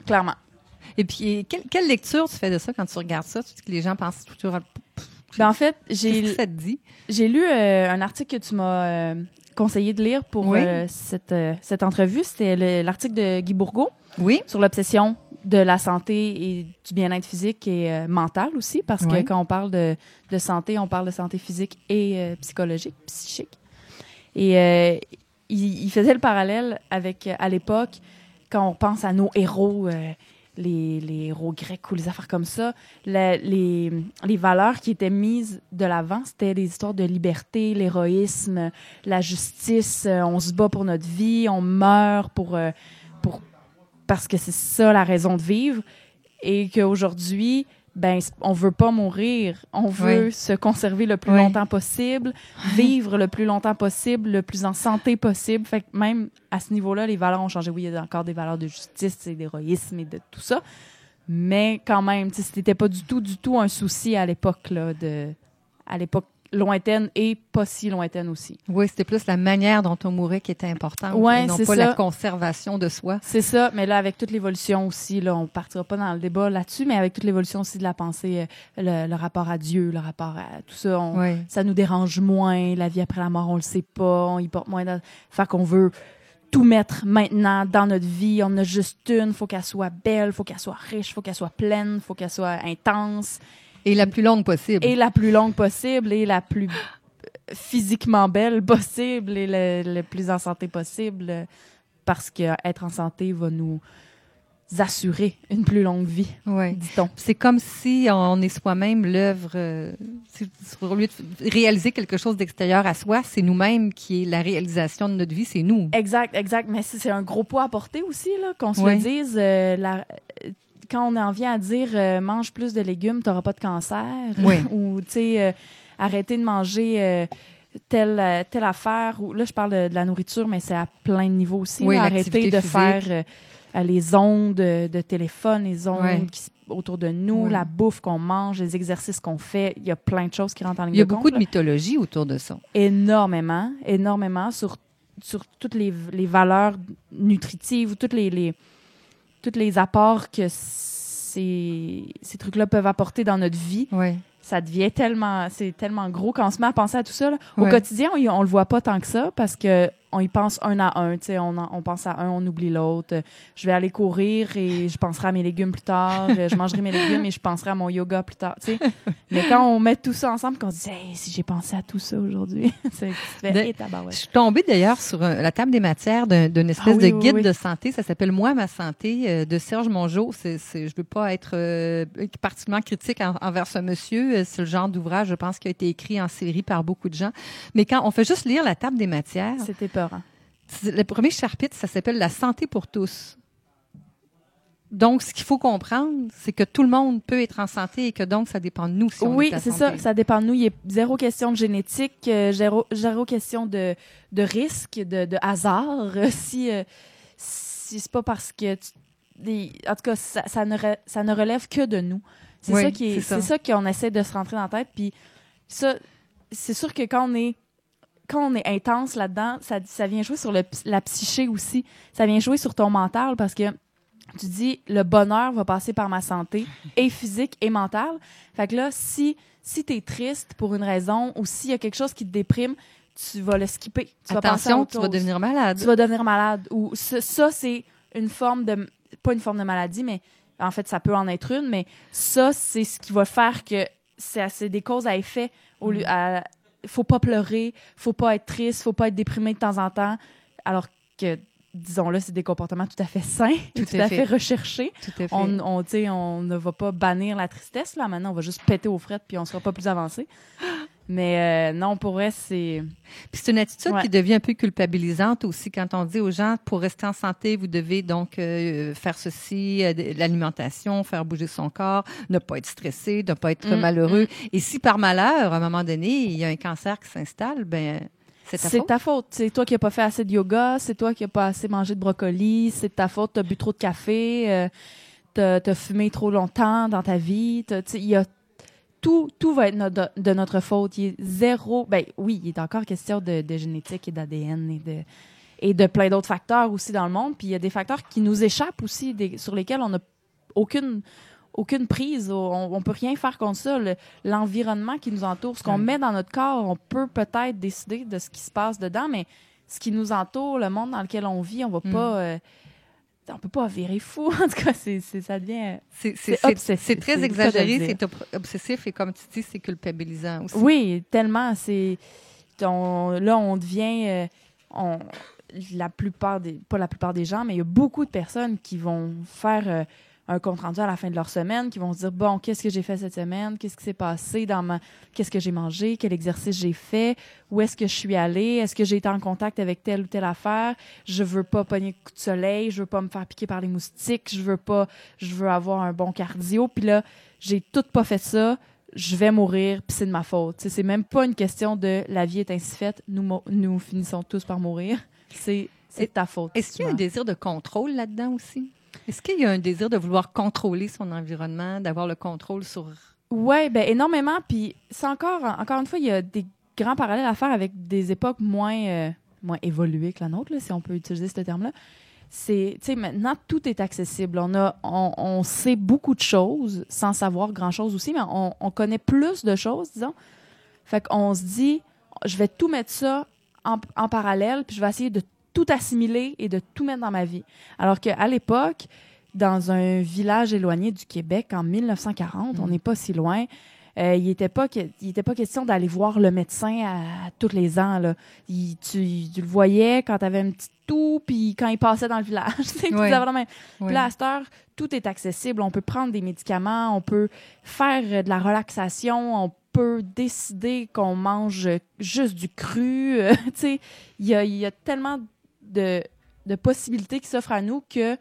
Speaker 10: clairement.
Speaker 1: Et puis, quelle, quelle lecture tu fais de ça quand tu regardes ça? Tu dis que les gens pensent toujours à...
Speaker 10: Ben, en fait,
Speaker 1: Qu'est-ce que
Speaker 10: j'ai,
Speaker 1: ça te dit?
Speaker 10: j'ai lu euh, un article que tu m'as euh, conseillé de lire pour
Speaker 1: Oui.
Speaker 10: euh, cette, euh, cette entrevue. C'était le- l'article de Guy Bourgault
Speaker 1: Oui.
Speaker 10: sur l'obsession de la santé et du bien-être physique et euh, mental aussi, parce que
Speaker 1: Oui.
Speaker 10: quand on parle de, de santé, on parle de santé physique et euh, psychologique, psychique. Et euh, il, il faisait le parallèle avec, euh, à l'époque, quand on pense à nos héros, euh, les, les héros grecs ou les affaires comme ça, la- les, les valeurs qui étaient mises de l'avant, c'était des histoires de liberté, l'héroïsme, la justice, euh, on se bat pour notre vie, on meurt pour... euh, pour parce que c'est ça la raison de vivre, et qu'aujourd'hui, ben, on veut pas mourir, on veut
Speaker 1: Oui.
Speaker 10: se conserver le plus
Speaker 1: Oui.
Speaker 10: longtemps possible, vivre le plus longtemps possible, le plus en santé possible. Fait que même à ce niveau-là, les valeurs ont changé. Oui, il y a encore des valeurs de justice et d'héroïsme et de tout ça, mais quand même, tu sais, c'était pas du tout, du tout un souci à l'époque, là, de, à l'époque lointaine et pas si lointaine aussi.
Speaker 1: Oui, c'était plus la manière dont on mourait qui était importante,
Speaker 10: Ouais,
Speaker 1: et non
Speaker 10: c'est
Speaker 1: pas
Speaker 10: ça.
Speaker 1: la conservation de soi.
Speaker 10: C'est ça, mais là, avec toute l'évolution aussi, là, on partira pas dans le débat là-dessus, mais avec toute l'évolution aussi de la pensée, euh, le, le rapport à Dieu, le rapport à tout ça, on-
Speaker 1: Oui.
Speaker 10: ça nous dérange moins. La vie après la mort, on le sait pas, on y porte moins de... Fait qu'on veut tout mettre maintenant dans notre vie. On en a juste une, faut qu'elle soit belle, faut qu'elle soit riche, faut qu'elle soit pleine, faut qu'elle soit intense.
Speaker 1: Et la plus longue possible.
Speaker 10: Et la plus longue possible, et la plus physiquement belle possible, et le, le plus en santé possible, parce que être en santé va nous assurer une plus longue vie,
Speaker 1: Oui.
Speaker 10: dit-on.
Speaker 1: C'est comme si on est soi-même l'œuvre. euh, c'est- c'est- au lieu de réaliser quelque chose d'extérieur à soi, c'est nous-mêmes qui est la réalisation de notre vie, c'est nous.
Speaker 10: Exact, exact. Mais c'est c'est un gros poids à porter aussi, là, qu'on se
Speaker 1: Ouais.
Speaker 10: le dise. euh, la- quand on en vient à dire euh, mange plus de légumes, t'auras pas de cancer.
Speaker 1: Oui.
Speaker 10: Ou, tu sais, euh, arrêter de manger euh, telle, euh, telle affaire. Ou, là, je parle de, de la nourriture, mais c'est à plein de niveaux aussi.
Speaker 1: Oui,
Speaker 10: là.
Speaker 1: l'activité
Speaker 10: Arrêter de
Speaker 1: physique.
Speaker 10: faire euh, euh, les ondes de, de téléphone, les ondes
Speaker 1: Ouais.
Speaker 10: qui s- autour de nous,
Speaker 1: Ouais.
Speaker 10: la bouffe qu'on mange, les exercices qu'on fait. Il y a plein de choses qui rentrent en ligne
Speaker 1: Il y a
Speaker 10: de
Speaker 1: beaucoup
Speaker 10: compte,
Speaker 1: de
Speaker 10: là.
Speaker 1: mythologie autour de ça.
Speaker 10: Énormément, énormément sur, sur toutes les, les valeurs nutritives, toutes les, les, tous les apports que ces, ces trucs-là peuvent apporter dans notre vie.
Speaker 1: Oui.
Speaker 10: Ça devient tellement, c'est tellement gros quand on se met à penser à tout ça. Là. Au
Speaker 1: Ouais.
Speaker 10: quotidien, on, y- on le voit pas tant que ça parce que on y pense un à un. Tu sais, on, en- on pense à un, on oublie l'autre. Euh, Je vais aller courir et je penserai à mes légumes plus tard. Euh, Je mangerai mes légumes et je penserai à mon yoga plus tard. Tu sais. Mais quand on met tout ça ensemble, qu'on se dit hey, si j'ai pensé à tout ça aujourd'hui, c'est tu te fais
Speaker 1: De-
Speaker 10: hé, tabarouette.
Speaker 1: Je suis tombée d'ailleurs sur euh, la table des matières d'un- d'une espèce
Speaker 10: Ah oui,
Speaker 1: de
Speaker 10: oui,
Speaker 1: guide
Speaker 10: oui.
Speaker 1: de santé. Ça s'appelle Moi, ma santé euh, de Serge Mongeau. C'est, c'est, je veux pas être euh, particulièrement critique en- envers ce monsieur. Euh, C'est le genre d'ouvrage, je pense, qui a été écrit en série par beaucoup de gens. Mais quand on fait juste lire la table des matières,
Speaker 10: C'était peurant.
Speaker 1: c'est- le premier chapitre, ça s'appelle La santé pour tous. Donc, ce qu'il faut comprendre, c'est que tout le monde peut être en santé et que donc, ça dépend de nous si on
Speaker 10: Oui,
Speaker 1: est la
Speaker 10: c'est
Speaker 1: santé.
Speaker 10: ça. Ça dépend de nous. Il y a zéro question de génétique, euh, zéro, zéro question de, de risque, de, de hasard. Euh, Si, euh, si c'est pas parce que... tu- des- en tout cas, ça, ça, ne re- ça ne relève que de nous. C'est
Speaker 1: Oui,
Speaker 10: ça qui est,
Speaker 1: c'est ça.
Speaker 10: c'est ça qu'on essaie de se rentrer dans la tête. Puis ça, c'est sûr que quand on est quand on est intense là-dedans, ça, ça vient jouer sur le, la psyché aussi. Ça vient jouer sur ton mental parce que tu dis le bonheur va passer par ma santé et physique et mentale. Fait que là, si, si tu es triste pour une raison ou s'il y a quelque chose qui te déprime, tu vas le skipper. Tu vas penser à
Speaker 1: Attention,
Speaker 10: autre
Speaker 1: tu vas
Speaker 10: chose.
Speaker 1: devenir malade.
Speaker 10: Tu vas devenir malade. Ou ça, ça, c'est une forme de... Pas une forme de maladie, mais en fait, ça peut en être une, mais ça, c'est ce qui va faire que c'est, c'est des causes à effet. Au lieu, à, faut pas pleurer, faut pas être triste, faut pas être déprimé de temps en temps, alors que, disons-le, c'est des comportements tout à fait sains, tout,
Speaker 1: Tout
Speaker 10: à
Speaker 1: à
Speaker 10: fait,
Speaker 1: fait.
Speaker 10: recherchés.
Speaker 1: Tout à fait.
Speaker 10: On, on, tu sais, on ne va pas bannir la tristesse, là, maintenant, on va juste péter aux frettes puis on sera pas plus avancé. Mais euh, non, pour vrai, c'est...
Speaker 1: Puis c'est une attitude
Speaker 10: Ouais.
Speaker 1: qui devient un peu culpabilisante aussi quand on dit aux gens, pour rester en santé, vous devez donc euh, faire ceci, euh, de- l'alimentation, faire bouger son corps, ne pas être stressé, ne pas être
Speaker 10: Mm,
Speaker 1: malheureux. Et si par malheur, à un moment donné, il y a un cancer qui s'installe, ben c'est ta
Speaker 10: C'est
Speaker 1: faute.
Speaker 10: ta faute. C'est toi qui n'as pas fait assez de yoga, c'est toi qui n'as pas assez mangé de brocoli, c'est de ta faute, tu as bu trop de café, euh, t'as as fumé trop longtemps dans ta vie. t'as- tu sais, Il y a tout, tout va être no- de, de notre faute. Il est zéro. Ben oui, il est encore question de, de génétique et d'A D N et de, et de plein d'autres facteurs aussi dans le monde. Puis il y a des facteurs qui nous échappent aussi, des, sur lesquels on n'a aucune, aucune prise. On ne peut rien faire contre ça. Le, l'environnement qui nous entoure, ce qu'on
Speaker 1: Ouais.
Speaker 10: met dans notre corps, on peut peut-être décider de ce qui se passe dedans, mais ce qui nous entoure, le monde dans lequel on vit, on va
Speaker 1: Mm.
Speaker 10: pas... euh, on peut pas virer fou. En tout cas, c'est, c'est, ça devient...
Speaker 1: C'est,
Speaker 10: C'est
Speaker 1: c'est, c'est,
Speaker 10: obsessif,
Speaker 1: c'est très
Speaker 10: c'est le cas de le
Speaker 1: exagéré,
Speaker 10: dire.
Speaker 1: c'est ob- obsessif et comme tu dis, c'est culpabilisant aussi.
Speaker 10: Oui, tellement. C'est on- là, on devient, euh, on, la plupart des, pas la plupart des gens, mais il y a beaucoup de personnes qui vont faire euh, un compte rendu à la fin de leur semaine, qui vont se dire bon, qu'est-ce que j'ai fait cette semaine, qu'est-ce qui s'est passé dans ma, qu'est-ce que j'ai mangé, quel exercice j'ai fait, où est-ce que je suis allée, est-ce que j'ai été en contact avec telle ou telle affaire, je veux pas pogner de coup de soleil, je veux pas me faire piquer par les moustiques, je veux pas, je veux avoir un bon cardio, puis là, j'ai tout pas fait ça. Je vais mourir, puis c'est de ma faute. T'sais, c'est même pas une question de la vie est ainsi faite, nous, mo- nous finissons tous par mourir. C'est, c'est de ta faute.
Speaker 1: Est-ce qu'il y a un désir de contrôle là-dedans aussi? Est-ce qu'il y a un désir de vouloir contrôler son environnement, d'avoir le contrôle sur...
Speaker 10: Oui, ben énormément. Puis c'est encore, encore une fois, il y a des grands parallèles à faire avec des époques moins, euh, moins évoluées que la nôtre, là, si on peut utiliser ce terme-là. C'est, tu sais, maintenant, tout est accessible. On, a, on, on sait beaucoup de choses sans savoir grand-chose aussi, mais on, on connaît plus de choses, disons. Fait qu'on se dit, je vais tout mettre ça en, en parallèle, puis je vais essayer de tout assimiler et de tout mettre dans ma vie. Alors qu'à l'époque, dans un village éloigné du Québec, en mille neuf cent quarante, on n'est pas si loin, euh, il n'était pas, que- il était pas question d'aller voir le médecin à, à tous les ans. Là. Il- tu, tu le voyais quand tu avais un petit toux, puis quand il passait dans le village. tu sais,
Speaker 1: Ouais.
Speaker 10: tu avais la même-
Speaker 1: Ouais.
Speaker 10: Puis là, à cette heure, tout est accessible. On peut prendre des médicaments, on peut faire euh, de la relaxation, on peut décider qu'on mange juste du cru. euh, tu sais, il y a, il y a tellement de, de possibilités qui s'offrent à nous que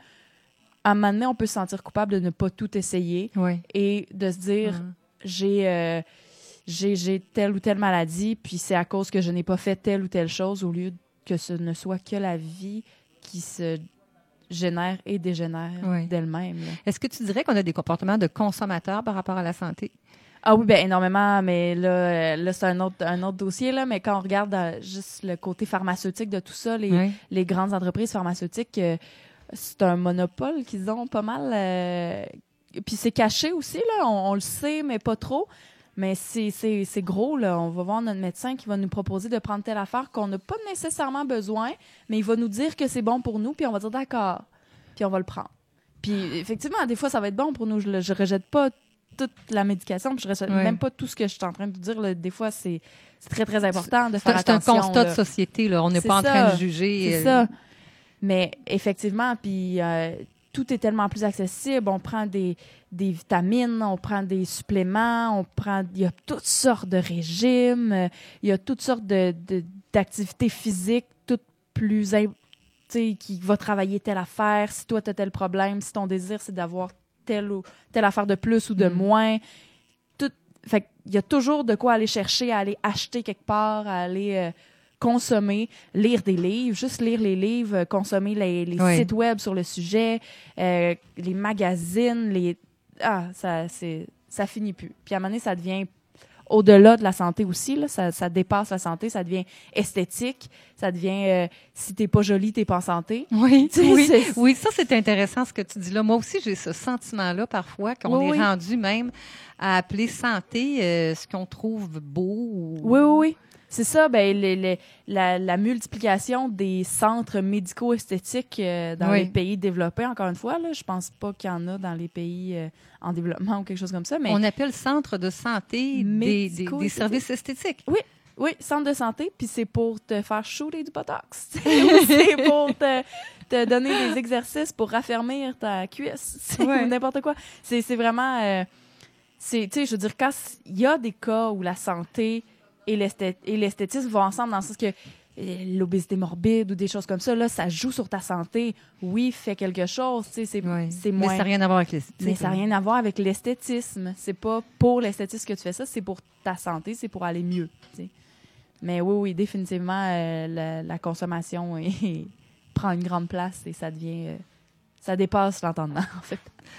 Speaker 10: à un moment donné, on peut se sentir coupable de ne pas tout essayer
Speaker 1: Oui.
Speaker 10: et de se dire
Speaker 1: Mhm.
Speaker 10: j'ai, euh, j'ai, j'ai telle ou telle maladie, puis c'est à cause que je n'ai pas fait telle ou telle chose, au lieu que ce ne soit que la vie qui se génère et dégénère
Speaker 1: Oui.
Speaker 10: d'elle-même. là.
Speaker 1: Est-ce que tu dirais qu'on a des comportements de consommateurs par rapport à la santé?
Speaker 10: Ah oui, ben énormément, mais là, euh, là c'est un autre, un autre dossier, là, mais quand on regarde euh, juste le côté pharmaceutique de tout ça, les,
Speaker 1: Oui.
Speaker 10: les grandes entreprises pharmaceutiques, euh, c'est un monopole qu'ils ont pas mal. euh, Puis c'est caché aussi, là, on, on le sait, mais pas trop. Mais c'est, c'est, c'est gros, là. On va voir notre médecin qui va nous proposer de prendre telle affaire qu'on n'a pas nécessairement besoin, mais il va nous dire que c'est bon pour nous, puis on va dire d'accord, puis on va le prendre. Puis effectivement, des fois, ça va être bon pour nous. Je ne rejette pas toute la médication, puis je rejette
Speaker 1: Ouais.
Speaker 10: même pas tout ce que je suis en train de vous dire. Là. Des fois, c'est, c'est très, très important de
Speaker 1: C'est un,
Speaker 10: faire
Speaker 1: c'est un
Speaker 10: attention.
Speaker 1: constat
Speaker 10: là.
Speaker 1: de société, là. On n'est
Speaker 10: C'est
Speaker 1: pas en train
Speaker 10: ça.
Speaker 1: de juger.
Speaker 10: C'est
Speaker 1: euh,
Speaker 10: ça. Mais effectivement, puis euh, tout est tellement plus accessible. On prend des, des vitamines, on prend des suppléments, on prend. Il y a toutes sortes de régimes, euh, il y a toutes sortes de, de- d'activités physiques, toutes plus im- tu sais, qui va travailler telle affaire. Si toi, tu as tel problème, si ton désir, c'est d'avoir telle ou telle affaire de plus ou de
Speaker 1: Mm.
Speaker 10: moins. Tout, fait il y a toujours de quoi aller chercher, à aller acheter quelque part, à aller euh, consommer, lire des livres, juste lire les livres, euh, consommer les, les
Speaker 1: Oui.
Speaker 10: sites web sur le sujet, euh, les magazines, les ah ça c'est ça finit plus. Puis à un moment donné, ça devient au-delà de la santé aussi, là, ça, ça dépasse la santé, ça devient esthétique, ça devient euh, si t'es pas jolie, t'es pas en santé.
Speaker 1: Oui,
Speaker 10: Tu sais,
Speaker 1: oui,
Speaker 10: c'est-
Speaker 1: oui, ça c'est intéressant ce que tu dis là. Moi aussi, j'ai ce sentiment-là parfois qu'on
Speaker 10: Oui,
Speaker 1: est
Speaker 10: oui.
Speaker 1: rendu même à appeler santé euh, ce qu'on trouve beau. Ou...
Speaker 10: Oui, oui, oui. C'est ça, ben, le- le- la, la multiplication des centres médico-esthétiques euh, dans
Speaker 1: Oui.
Speaker 10: les pays développés, encore une fois, là, je pense pas qu'il y en a dans les pays euh, en développement ou quelque chose comme ça, mais
Speaker 1: On appelle centre de santé des, des, des
Speaker 10: Médico-esthétique.
Speaker 1: services esthétiques.
Speaker 10: oui, centre de santé, puis c'est pour te faire shooter du botox. Ou c'est pour te, te donner des exercices pour raffermir ta cuisse. C'est
Speaker 1: Ouais.
Speaker 10: ou n'importe quoi. C'est, c'est vraiment... euh, c'est, tu sais, je veux dire, quand il y a des cas où la santé et, l'esthé- et l'esthétisme vont ensemble, dans le sens que euh, l'obésité morbide ou des choses comme ça, là, ça joue sur ta santé. Oui, fais quelque chose, tu sais, c'est,
Speaker 1: Oui.
Speaker 10: c'est
Speaker 1: Mais
Speaker 10: moins...
Speaker 1: ça n'a rien à voir avec les
Speaker 10: Mais ça n'a rien à voir avec l'esthétisme. C'est pas pour l'esthétisme que tu fais ça, c'est pour ta santé, c'est pour aller mieux. tu sais. Mais oui, oui, définitivement, euh, la, la consommation est- prend une grande place et ça devient... euh, ça dépasse l'entendement, en fait.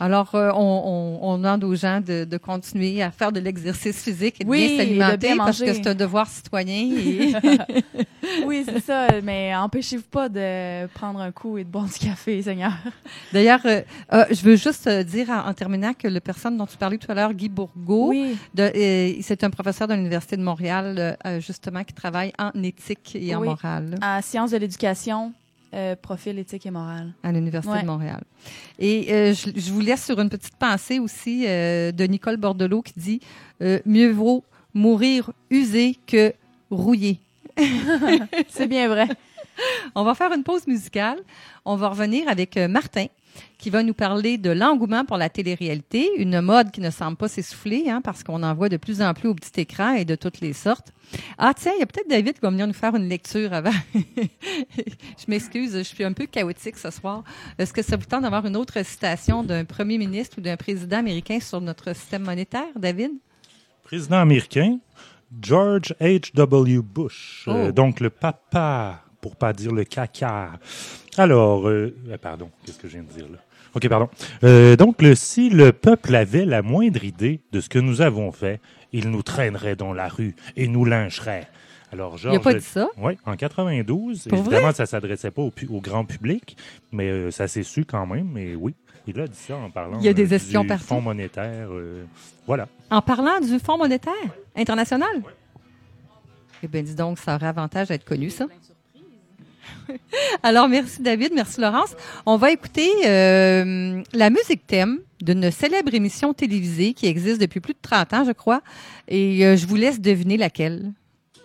Speaker 1: Alors, euh, on, on, on demande aux gens de, de continuer à faire de l'exercice physique et de
Speaker 10: Oui,
Speaker 1: bien
Speaker 10: et de
Speaker 1: s'alimenter
Speaker 10: bien
Speaker 1: parce que
Speaker 10: manger.
Speaker 1: c'est un devoir citoyen. Et...
Speaker 10: Oui, c'est ça, mais empêchez-vous pas de prendre un coup et de boire du café, Seigneur.
Speaker 1: D'ailleurs, euh, euh, je veux juste euh, dire en, en terminant que la personne dont tu parlais tout à l'heure, Guy Bourgault,
Speaker 10: Oui,
Speaker 1: de, euh, c'est un professeur de l'Université de Montréal, euh, justement, qui travaille en éthique et en
Speaker 10: Oui.
Speaker 1: morale
Speaker 10: en sciences de l'éducation, euh, profil éthique et morale.
Speaker 1: à l'Université
Speaker 10: Ouais.
Speaker 1: de Montréal. Et euh, je, je vous laisse sur une petite pensée aussi euh, de Nicole Bordelot qui dit euh, « Mieux vaut mourir usé que rouillé ».
Speaker 10: C'est bien vrai.
Speaker 1: On va faire une pause musicale. On va revenir avec euh, Martin qui va nous parler de l'engouement pour la télé-réalité, une mode qui ne semble pas s'essouffler hein, parce qu'on en voit de plus en plus au petit écran et de toutes les sortes. Ah tiens, il y a peut-être David qui va venir nous faire une lecture avant. Je m'excuse, je suis un peu chaotique ce soir. Est-ce que ça vous tente d'avoir une autre citation d'un premier ministre ou d'un président américain sur notre système monétaire, David?
Speaker 5: Président américain, George H W. Bush. Euh,
Speaker 1: Oh.
Speaker 5: donc, le papa, pour pas dire le caca. Alors, euh, euh, pardon, qu'est-ce que je viens de dire là? OK, pardon. Euh, donc, le, si le peuple avait la moindre idée de ce que nous avons fait, il nous traînerait dans la rue et nous lyncherait. Alors,
Speaker 1: Il n'a
Speaker 5: George...
Speaker 1: pas dit ça?
Speaker 5: Oui, en quatre-vingt-douze.
Speaker 1: Pour
Speaker 5: Évidemment,
Speaker 1: vrai?
Speaker 5: ça ne s'adressait pas au, pu- au grand public, mais euh, ça s'est su quand même, mais oui. Il a dit ça en parlant
Speaker 1: Il y a des
Speaker 5: euh,
Speaker 1: espions
Speaker 5: du
Speaker 1: partout.
Speaker 5: Fonds monétaire. euh, voilà.
Speaker 1: En parlant du Fonds monétaire international? Eh bien, dis donc, ça aurait avantage à être connu, ça. Alors, merci David, merci Laurence. On va écouter euh, la musique thème d'une célèbre émission télévisée qui existe depuis plus de trente ans, je crois. Et euh, je vous laisse deviner laquelle.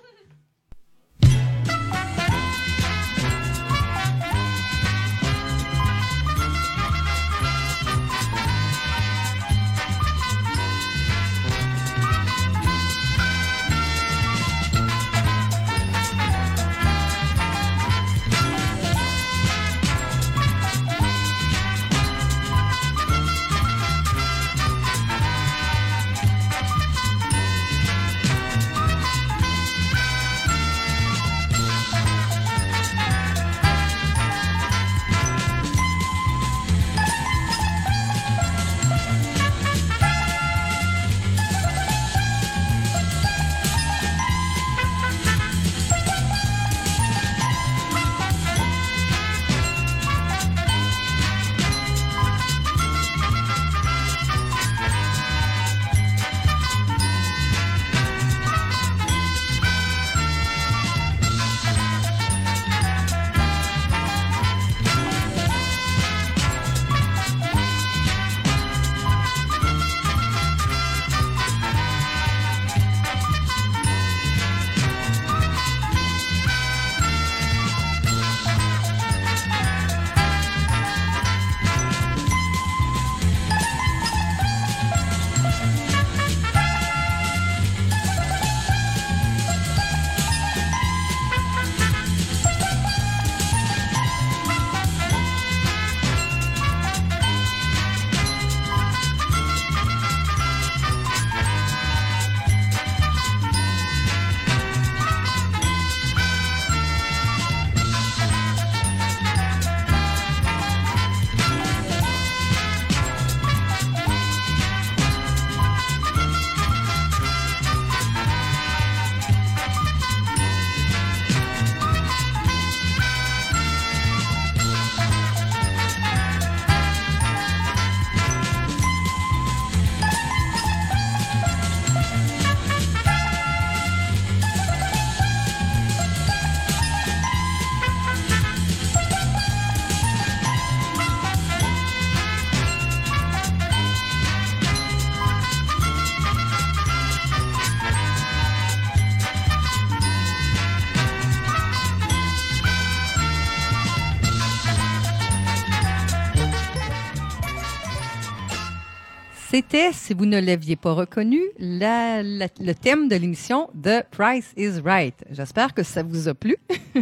Speaker 1: C'était, si vous ne l'aviez pas reconnu, la- la- le thème de l'émission The Price is Right. J'espère que ça vous a plu.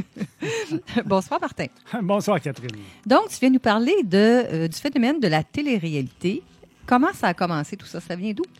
Speaker 1: Bonsoir, Martin.
Speaker 11: Bonsoir, Catherine.
Speaker 1: Donc, tu viens nous parler de, euh, du phénomène de la télé-réalité. Comment ça a commencé tout ça? Ça vient d'où?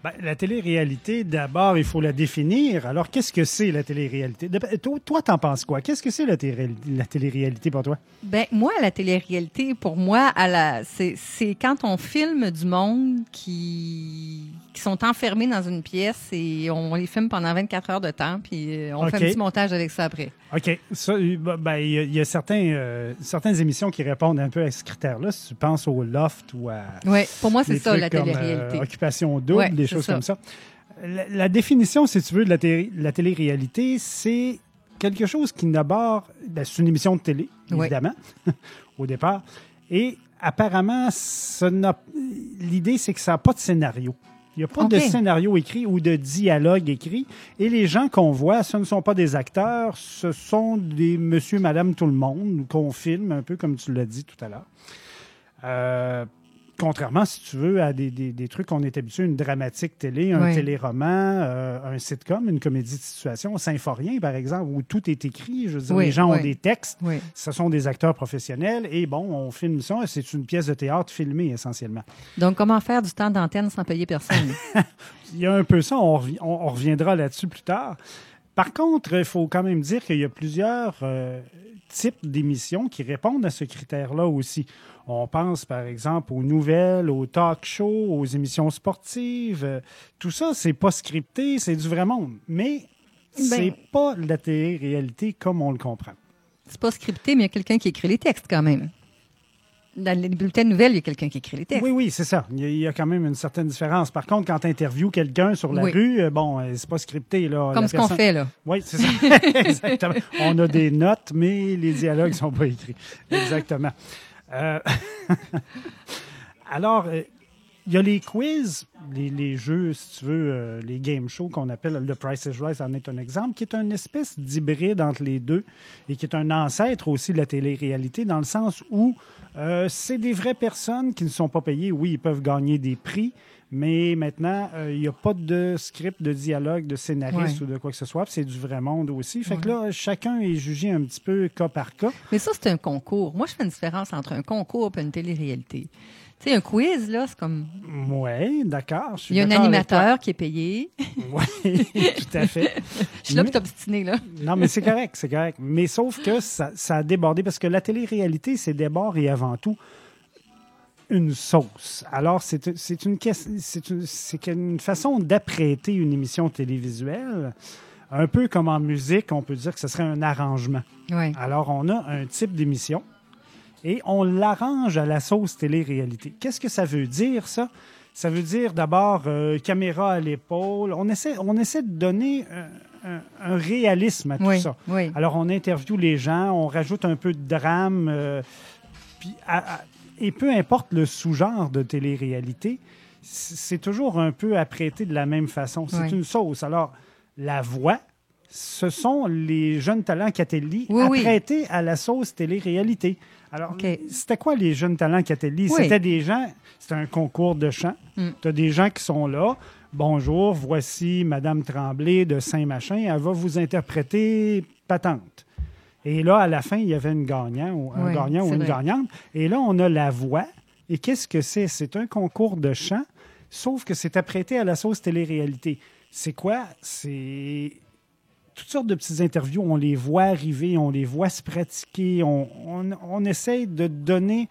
Speaker 11: Ben, la télé-réalité, d'abord, il faut la définir. Alors, qu'est-ce que c'est la télé-réalité? De- Toi, toi, t'en penses quoi? Qu'est-ce que c'est la, télé- la télé-réalité pour toi?
Speaker 1: Ben moi, la télé-réalité, pour moi, à la, c'est, c'est quand on filme du monde qui, qui sont enfermés dans une pièce et on les filme pendant vingt-quatre heures de temps, puis euh, on
Speaker 11: OK.
Speaker 1: fait un petit montage avec ça après.
Speaker 11: OK. Ça, euh, ben, il y a, il y a certains, euh, certaines émissions qui répondent un peu à ce critère-là. Si tu penses au Loft ou à...
Speaker 1: Oui, pour moi, c'est
Speaker 11: des
Speaker 1: ça,
Speaker 11: trucs
Speaker 1: la
Speaker 11: comme,
Speaker 1: télé-réalité.
Speaker 11: euh, Occupation double,
Speaker 1: Ouais,
Speaker 11: des
Speaker 1: c'est
Speaker 11: choses
Speaker 1: ça.
Speaker 11: comme ça. La, la définition, si tu veux, de la, télé- la télé-réalité, c'est quelque chose qui d'abord... Ben, c'est une émission de télé,
Speaker 1: Ouais.
Speaker 11: évidemment, au départ. Et apparemment, ça n'a- l'idée, c'est que ça n'a pas de scénario. Il n'y a pas
Speaker 1: OK.
Speaker 11: de scénario écrit ou de dialogue écrit. Et les gens qu'on voit, ce ne sont pas des acteurs, ce sont des monsieur, madame, tout le monde qu'on filme, un peu comme tu l'as dit tout à l'heure. Euh, contrairement, si tu veux, à des, des, des trucs qu'on est habitué, une dramatique télé, un
Speaker 1: Ouais.
Speaker 11: téléroman, euh, un sitcom, une comédie de situation, Symphorien, par exemple, où tout est écrit. Je veux dire,
Speaker 1: Oui,
Speaker 11: les gens
Speaker 1: oui.
Speaker 11: ont des textes,
Speaker 1: Oui.
Speaker 11: ce sont des acteurs professionnels, et bon, on filme ça, c'est une pièce de théâtre filmée essentiellement.
Speaker 1: Donc, comment faire du temps d'antenne sans payer personne?
Speaker 11: Il y a un peu ça, on, revi- on- on reviendra là-dessus plus tard. Par contre, il faut quand même dire qu'il y a plusieurs euh, types d'émissions qui répondent à ce critère-là aussi. On pense, par exemple, aux nouvelles, aux talk shows, aux émissions sportives. Euh, tout ça, c'est pas scripté, c'est du vrai monde. Mais c'est pas la télé-réalité comme on le comprend.
Speaker 1: C'est pas scripté, mais il y a quelqu'un qui écrit les textes quand même. Dans les bulletins de nouvelles, il y a quelqu'un qui écrit les textes.
Speaker 11: Oui, oui, c'est ça. Il y, a, il y a quand même une certaine différence. Par contre, quand tu interviews quelqu'un sur la
Speaker 1: Oui.
Speaker 11: rue, euh, bon, euh, c'est pas scripté. Là.
Speaker 1: Comme
Speaker 11: La
Speaker 1: ce qu'on
Speaker 11: personne-
Speaker 1: fait, là.
Speaker 11: Oui, c'est ça. Exactement. On a des notes, mais les dialogues sont pas écrits. Exactement. Euh, Alors, euh, il y a les quiz, les, les jeux, si tu veux, euh, les game shows qu'on appelle The Price is Right, en est un exemple, qui est une espèce d'hybride entre les deux et qui est un ancêtre aussi de la télé-réalité dans le sens où euh, c'est des vraies personnes qui ne sont pas payées. Oui, ils peuvent gagner des prix, mais maintenant, euh, il n'y a pas de script, de dialogue, de scénariste
Speaker 1: Ouais.
Speaker 11: ou de quoi que ce soit. Puis c'est du vrai monde aussi. Fait que
Speaker 1: Ouais.
Speaker 11: là, chacun est jugé un petit peu cas par cas.
Speaker 1: Mais ça, c'est un concours. Moi, je fais une différence entre un concours et une télé-réalité. Tu sais, un quiz, là, c'est comme...
Speaker 11: Oui, d'accord. je suis
Speaker 1: Il y a un
Speaker 11: d'accord avec toi.
Speaker 1: animateur qui est payé.
Speaker 11: Oui, tout à fait.
Speaker 1: Je suis là
Speaker 11: Mais-
Speaker 1: pour t'obstiner, là.
Speaker 11: Non, mais c'est correct, c'est correct. Mais sauf que ça, ça a débordé parce que la télé-réalité, c'est d'abord et avant tout une sauce. Alors, c'est c'est une, ques- c'est une, c'est une façon d'apprêter une émission télévisuelle, un peu comme en musique, on peut dire que ce serait un arrangement.
Speaker 1: Ouais.
Speaker 11: Alors, on a un type d'émission et on l'arrange à la sauce télé-réalité. Qu'est-ce que ça veut dire, ça? Ça veut dire d'abord euh, caméra à l'épaule. On essaie, on essaie de donner un, un- un réalisme à tout
Speaker 1: Oui,
Speaker 11: ça.
Speaker 1: oui.
Speaker 11: Alors, on interviewe les gens, on rajoute un peu de drame. euh, puis à- à- et peu importe le sous-genre de télé-réalité, c- c'est toujours un peu apprêté de la même façon. C'est
Speaker 1: Oui.
Speaker 11: une sauce. Alors, la voix, ce sont les jeunes talents Catelli
Speaker 1: Oui, oui.
Speaker 11: apprêtés à la sauce télé-réalité. Alors,
Speaker 1: OK.
Speaker 11: c'était quoi les jeunes talents Catelli?
Speaker 1: Oui.
Speaker 11: C'était des gens, c'était un concours de chant.
Speaker 1: Mm.
Speaker 11: Tu as des gens qui sont là. Bonjour, voici Madame Tremblay de Saint-Machin. Elle va vous interpréter patente. Et là, à la fin, il y avait une gagnant, ou un
Speaker 1: Oui,
Speaker 11: gagnant ou
Speaker 1: c'est
Speaker 11: une
Speaker 1: vrai.
Speaker 11: gagnante. Et là, on a la voix. Et qu'est-ce que c'est? C'est un concours de chant, sauf que c'est apprêté à la sauce télé-réalité. C'est quoi? C'est toutes sortes de petites interviews. On les voit arriver, on les voit se pratiquer. On, on, on essaie de donner...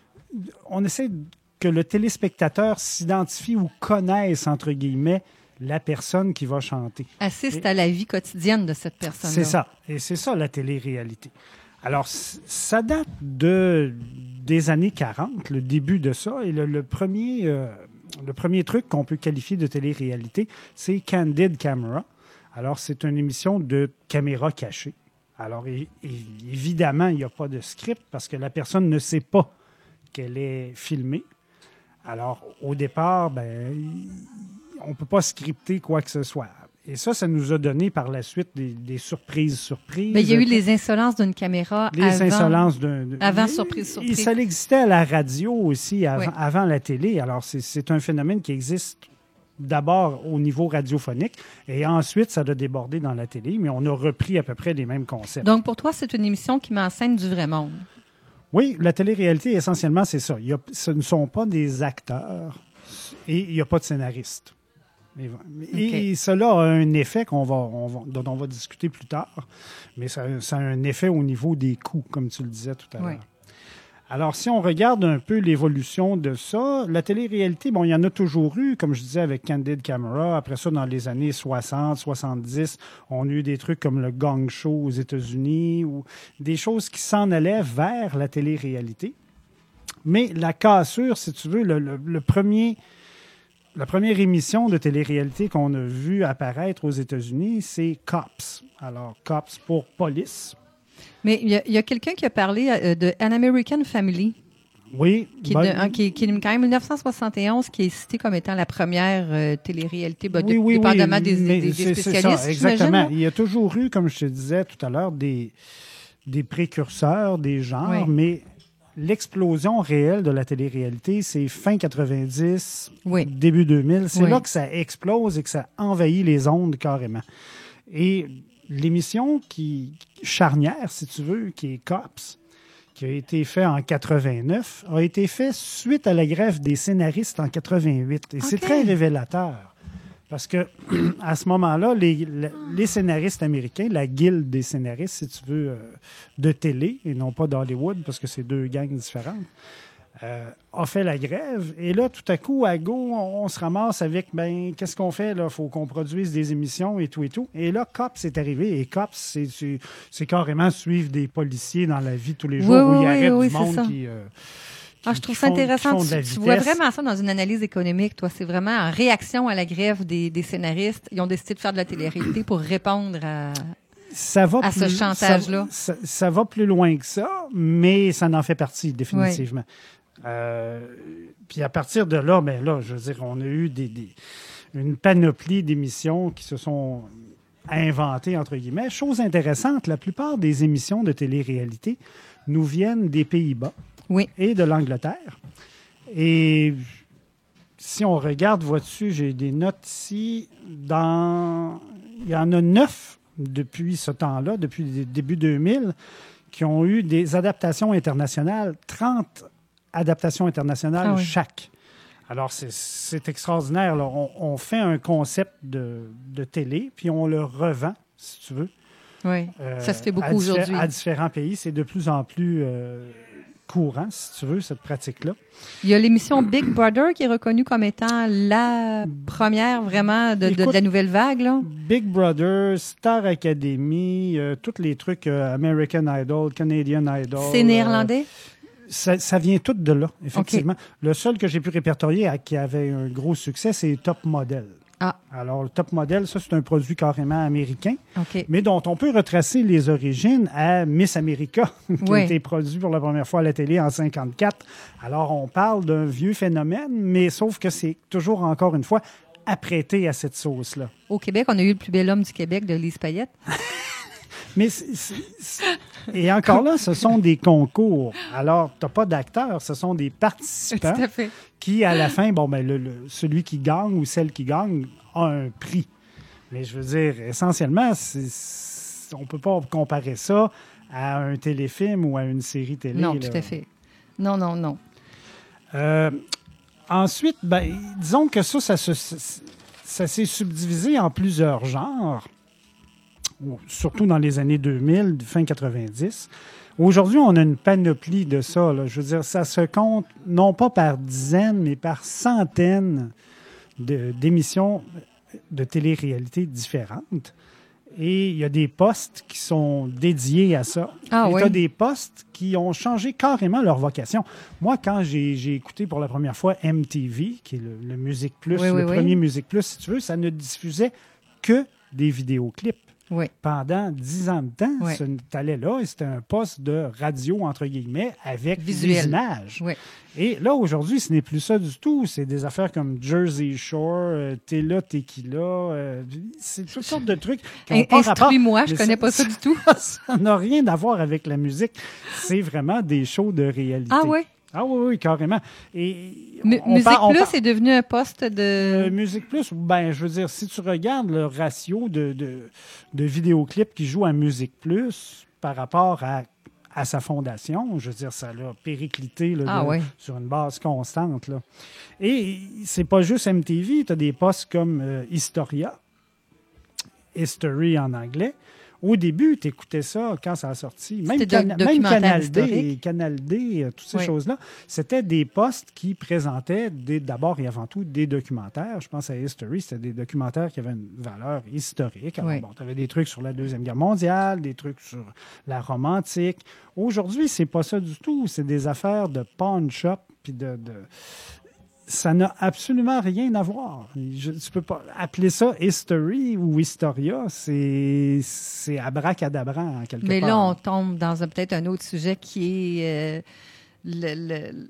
Speaker 11: On essaie que le téléspectateur s'identifie ou connaisse, entre guillemets, la personne qui va chanter.
Speaker 1: Assiste à la vie quotidienne de cette personne-là.
Speaker 11: C'est ça. Et c'est ça, la télé-réalité. Alors, c- ça date de, des années quarante, le début de ça. Et le, le premier, euh, le premier truc qu'on peut qualifier de télé-réalité, c'est Candid Camera. Alors, c'est une émission de caméra cachée. Alors, é- é- évidemment, il n'y a pas de script parce que la personne ne sait pas qu'elle est filmée. Alors, au départ, ben, on ne peut pas scripter quoi que ce soit. Et ça, ça nous a donné par la suite des, des surprises, surprises.
Speaker 1: Mais il y a eu les insolences d'une caméra
Speaker 11: Les
Speaker 1: avant,
Speaker 11: insolences d'un... d'un-
Speaker 1: avant
Speaker 11: Mais-
Speaker 1: surprise,
Speaker 11: Et
Speaker 1: surprise.
Speaker 11: ça existait à la radio aussi, avant,
Speaker 1: Oui.
Speaker 11: avant la télé. Alors, c'est- c'est un phénomène qui existe d'abord au niveau radiophonique et ensuite, ça a débordé dans la télé, mais on a repris à peu près les mêmes concepts.
Speaker 1: Donc, pour toi, c'est une émission qui met en scène du vrai monde.
Speaker 11: Oui, la télé-réalité, essentiellement, c'est ça. Il y a- ce ne sont pas des acteurs et il n'y a pas de scénariste. Et, et
Speaker 1: OK.
Speaker 11: cela a un effet qu'on va, on va, dont on va discuter plus tard, mais ça, ça a un effet au niveau des coûts, comme tu le disais tout à l'heure.
Speaker 1: Oui.
Speaker 11: Alors, si on regarde un peu l'évolution de ça, la télé-réalité, bon, il y en a toujours eu, comme je disais, avec Candid Camera. Après ça, dans les années soixante, soixante-dix, on a eu des trucs comme le Gong Show aux États-Unis ou des choses qui s'en allaient vers la télé-réalité. Mais la cassure, si tu veux, le, le, le premier, la première émission de télé-réalité qu'on a vue apparaître aux États-Unis, c'est Cops. Alors, Cops pour police.
Speaker 1: Mais il y a, il y a quelqu'un qui a parlé euh, de An American Family,
Speaker 11: Oui.
Speaker 1: qui, est
Speaker 11: ben-
Speaker 1: de- hein, qui, est- qui est quand même dix-neuf cent soixante et onze, qui est cité comme étant la première euh, télé-réalité, ben,
Speaker 11: oui,
Speaker 1: de-
Speaker 11: oui,
Speaker 1: dépendamment
Speaker 11: oui,
Speaker 1: des,
Speaker 11: mais
Speaker 1: des- des
Speaker 11: c'est- c'est
Speaker 1: spécialistes,
Speaker 11: ça,
Speaker 1: j'imagine,
Speaker 11: exactement.
Speaker 1: là?
Speaker 11: Il y a toujours eu, comme je te disais tout à l'heure, des, des précurseurs, des genres,
Speaker 1: Oui.
Speaker 11: mais l'explosion réelle de la télé-réalité, c'est fin quatre-vingt-dix,
Speaker 1: Oui.
Speaker 11: début deux mille. C'est
Speaker 1: Oui.
Speaker 11: là que ça explose et que ça envahit les ondes carrément. Et l'émission qui charnière, si tu veux, qui est Cops, qui a été fait en quatre-vingt-neuf, a été fait suite à la grève des scénaristes en quatre-vingt-huit. Et c'est
Speaker 1: OK.
Speaker 11: très révélateur. Parce que à ce moment-là, les, les scénaristes américains, la guilde des scénaristes, si tu veux, euh, de télé, et non pas d'Hollywood, parce que c'est deux gangs différentes, euh, a fait la grève. Et là, tout à coup, à Go, on, on se ramasse avec, ben, qu'est-ce qu'on fait? Il faut qu'on produise des émissions et tout et tout. Et là, Cops est arrivé. Et Cops, c'est, c'est, c'est carrément suivre des policiers dans la vie tous les jours,
Speaker 1: Oui,
Speaker 11: où
Speaker 1: oui,
Speaker 11: il
Speaker 1: oui,
Speaker 11: arrête
Speaker 1: oui,
Speaker 11: du
Speaker 1: c'est
Speaker 11: monde
Speaker 1: ça.
Speaker 11: qui... euh,
Speaker 1: Ah,
Speaker 11: qui-
Speaker 1: je trouve
Speaker 11: qui
Speaker 1: ça
Speaker 11: font- qui
Speaker 1: intéressant.
Speaker 11: font de la
Speaker 1: Tu, tu vois
Speaker 11: vitesse.
Speaker 1: vraiment ça dans une analyse économique, toi. C'est vraiment en réaction à la grève des, des scénaristes. Ils ont décidé de faire de la télé-réalité pour répondre à...
Speaker 11: Ça va
Speaker 1: à ce
Speaker 11: plus-
Speaker 1: chantage-là.
Speaker 11: Ça, ça- ça va plus loin que ça, mais ça en fait partie, définitivement. Euh, puis à partir de là, ben là, je veux dire, on a eu des, des- une panoplie d'émissions qui se sont inventées, entre guillemets. Chose intéressante, la plupart des émissions de télé-réalité nous viennent des Pays-Bas
Speaker 1: Oui.
Speaker 11: et de l'Angleterre. Et si on regarde, vois-tu, j'ai des notes ici. Dans... Il y en a neuf depuis ce temps-là, depuis le début deux mille, qui ont eu des adaptations internationales, trente adaptations internationales
Speaker 1: Ah oui.
Speaker 11: chaque. Alors, c'est, c'est extraordinaire. Là. On, on fait un concept de, de télé, puis on le revend, si tu veux.
Speaker 1: Oui.
Speaker 11: euh,
Speaker 1: Ça se fait beaucoup
Speaker 11: à diffé-
Speaker 1: aujourd'hui.
Speaker 11: À différents pays. C'est de plus en plus euh, courant, si tu veux, cette pratique-là.
Speaker 1: Il y a l'émission Big Brother qui est reconnue comme étant la première vraiment de, de- de
Speaker 11: Écoute,
Speaker 1: la nouvelle vague, là.
Speaker 11: Big Brother, Star Academy, euh, tous les trucs euh, American Idol, Canadian Idol.
Speaker 1: C'est néerlandais?
Speaker 11: euh, ça, ça vient tout de là, effectivement. Le seul que j'ai pu répertorier à- qui avait un gros succès, c'est Top Model.
Speaker 1: Ah.
Speaker 11: Alors, le Top Model, ça, c'est un produit carrément américain,
Speaker 1: OK.
Speaker 11: mais dont on peut retracer les origines à Miss America, qui
Speaker 1: Oui.
Speaker 11: a été produit pour la première fois à la télé en cinquante-quatre. Alors, on parle d'un vieux phénomène, mais sauf que c'est toujours, encore une fois, apprêté à cette sauce-là.
Speaker 1: Au Québec, on a eu le plus bel homme du Québec de Lise Payette.
Speaker 11: Mais c'est- c'est- c'est- et encore là, ce sont des concours. Alors, tu n'as pas d'acteurs, ce sont des participants
Speaker 1: Tout à fait.
Speaker 11: qui, à la fin, bon, ben, le, le- celui qui gagne ou celle qui gagne a un prix. Mais je veux dire, essentiellement, c'est- c'est- on ne peut pas comparer ça à un téléfilm ou à une série télé.
Speaker 1: Non,
Speaker 11: là.
Speaker 1: tout à fait. Non, non, non.
Speaker 11: Euh, ensuite, ben, disons que ça, ça, se- ça, ça s'est subdivisé en plusieurs genres, ou- surtout dans les années deux mille, fin quatre-vingt-dix. Aujourd'hui, on a une panoplie de ça. Là. Je veux dire, ça se compte non pas par dizaines, mais par centaines de- d'émissions de télé-réalité différentes. Et il y a des postes qui sont dédiés à ça.
Speaker 1: Ah
Speaker 11: et
Speaker 1: oui.
Speaker 11: tu as des postes qui ont changé carrément leur vocation. Moi, quand j'ai j'ai écouté pour la première fois M T V, qui est le, le Music Plus,
Speaker 1: Oui, oui,
Speaker 11: le
Speaker 1: oui.
Speaker 11: premier Music Plus, si tu veux, ça ne diffusait que des vidéoclips.
Speaker 1: Oui.
Speaker 11: Pendant dix ans de temps,
Speaker 1: Oui.
Speaker 11: tu allais là et c'était un poste de radio, entre guillemets, avec
Speaker 1: Visuel.
Speaker 11: des images.
Speaker 1: Oui.
Speaker 11: Et là, aujourd'hui, ce n'est plus ça du tout. C'est des affaires comme Jersey Shore, euh, T'es là, Tequila, euh, c'est toutes sortes de trucs qui ont
Speaker 1: In-
Speaker 11: pas rapport.
Speaker 1: Instruis-moi, je
Speaker 11: Mais
Speaker 1: connais pas ça du tout.
Speaker 11: Ça n'a rien à voir avec la musique. C'est vraiment des shows de réalité.
Speaker 1: Ah oui?
Speaker 11: Ah oui, oui, carrément. Et
Speaker 1: Mu-
Speaker 11: on
Speaker 1: Musique
Speaker 11: par- on
Speaker 1: Plus
Speaker 11: par-
Speaker 1: est devenu un poste de...
Speaker 11: euh, Musique Plus, ben, je veux dire, si tu regardes le ratio de, de, de vidéoclips qui jouent à Musique Plus par rapport à à sa fondation. Je veux dire, ça l'a périclité là,
Speaker 1: Ah
Speaker 11: de-
Speaker 1: ouais.
Speaker 11: sur une base constante. Là. Et c'est pas juste M T V, tu as des postes comme euh, Historia, History en anglais. Au début, tu écoutais ça quand ça a sorti. Même,
Speaker 1: C'était
Speaker 11: Cana-
Speaker 1: doc-
Speaker 11: même
Speaker 1: documentaire
Speaker 11: Canal D,
Speaker 1: historique.
Speaker 11: Canal D, euh, toutes ces
Speaker 1: Oui.
Speaker 11: choses-là, c'était des postes qui présentaient des- d'abord et avant tout des documentaires. Je pense à History, c'était des documentaires qui avaient une valeur historique. Alors,
Speaker 1: Oui.
Speaker 11: bon, tu avais des trucs sur la Deuxième Guerre mondiale, des trucs sur la Rome antique. Aujourd'hui, c'est pas ça du tout. C'est des affaires de pawn shop puis de... de- ça n'a absolument rien à voir. Je, tu peux pas appeler ça History ou Historia. C'est, c'est abracadabra en quelque
Speaker 1: Mais
Speaker 11: part.
Speaker 1: là, on tombe dans un- peut-être un autre sujet qui est euh, le- le-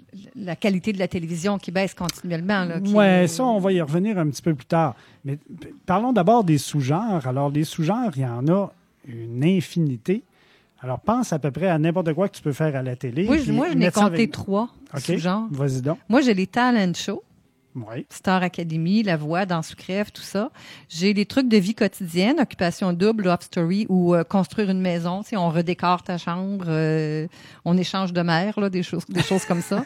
Speaker 1: la qualité de la télévision qui baisse continuellement. Là, qui
Speaker 11: Oui,
Speaker 1: est-
Speaker 11: ça, on va y revenir un petit peu plus tard. Mais p- parlons d'abord des sous-genres. Alors, les sous-genres, il y en a une infinité. Alors, pense à peu près à n'importe quoi que tu peux faire à la télé.
Speaker 1: Moi, je,
Speaker 11: puis
Speaker 1: moi, je n'ai
Speaker 11: mettre ça
Speaker 1: compté
Speaker 11: avec-
Speaker 1: trois
Speaker 11: OK,
Speaker 1: sous-genres.
Speaker 11: vas-y donc.
Speaker 1: Moi, j'ai les talent shows.
Speaker 11: Oui.
Speaker 1: Star Academy, La Voix, Dans sous crève, tout ça. J'ai les trucs de vie quotidienne, Occupation double, Love Story ou euh, construire une maison. Tu sais, on redécore ta chambre, euh, on échange de mère, là, des choses, des choses comme ça.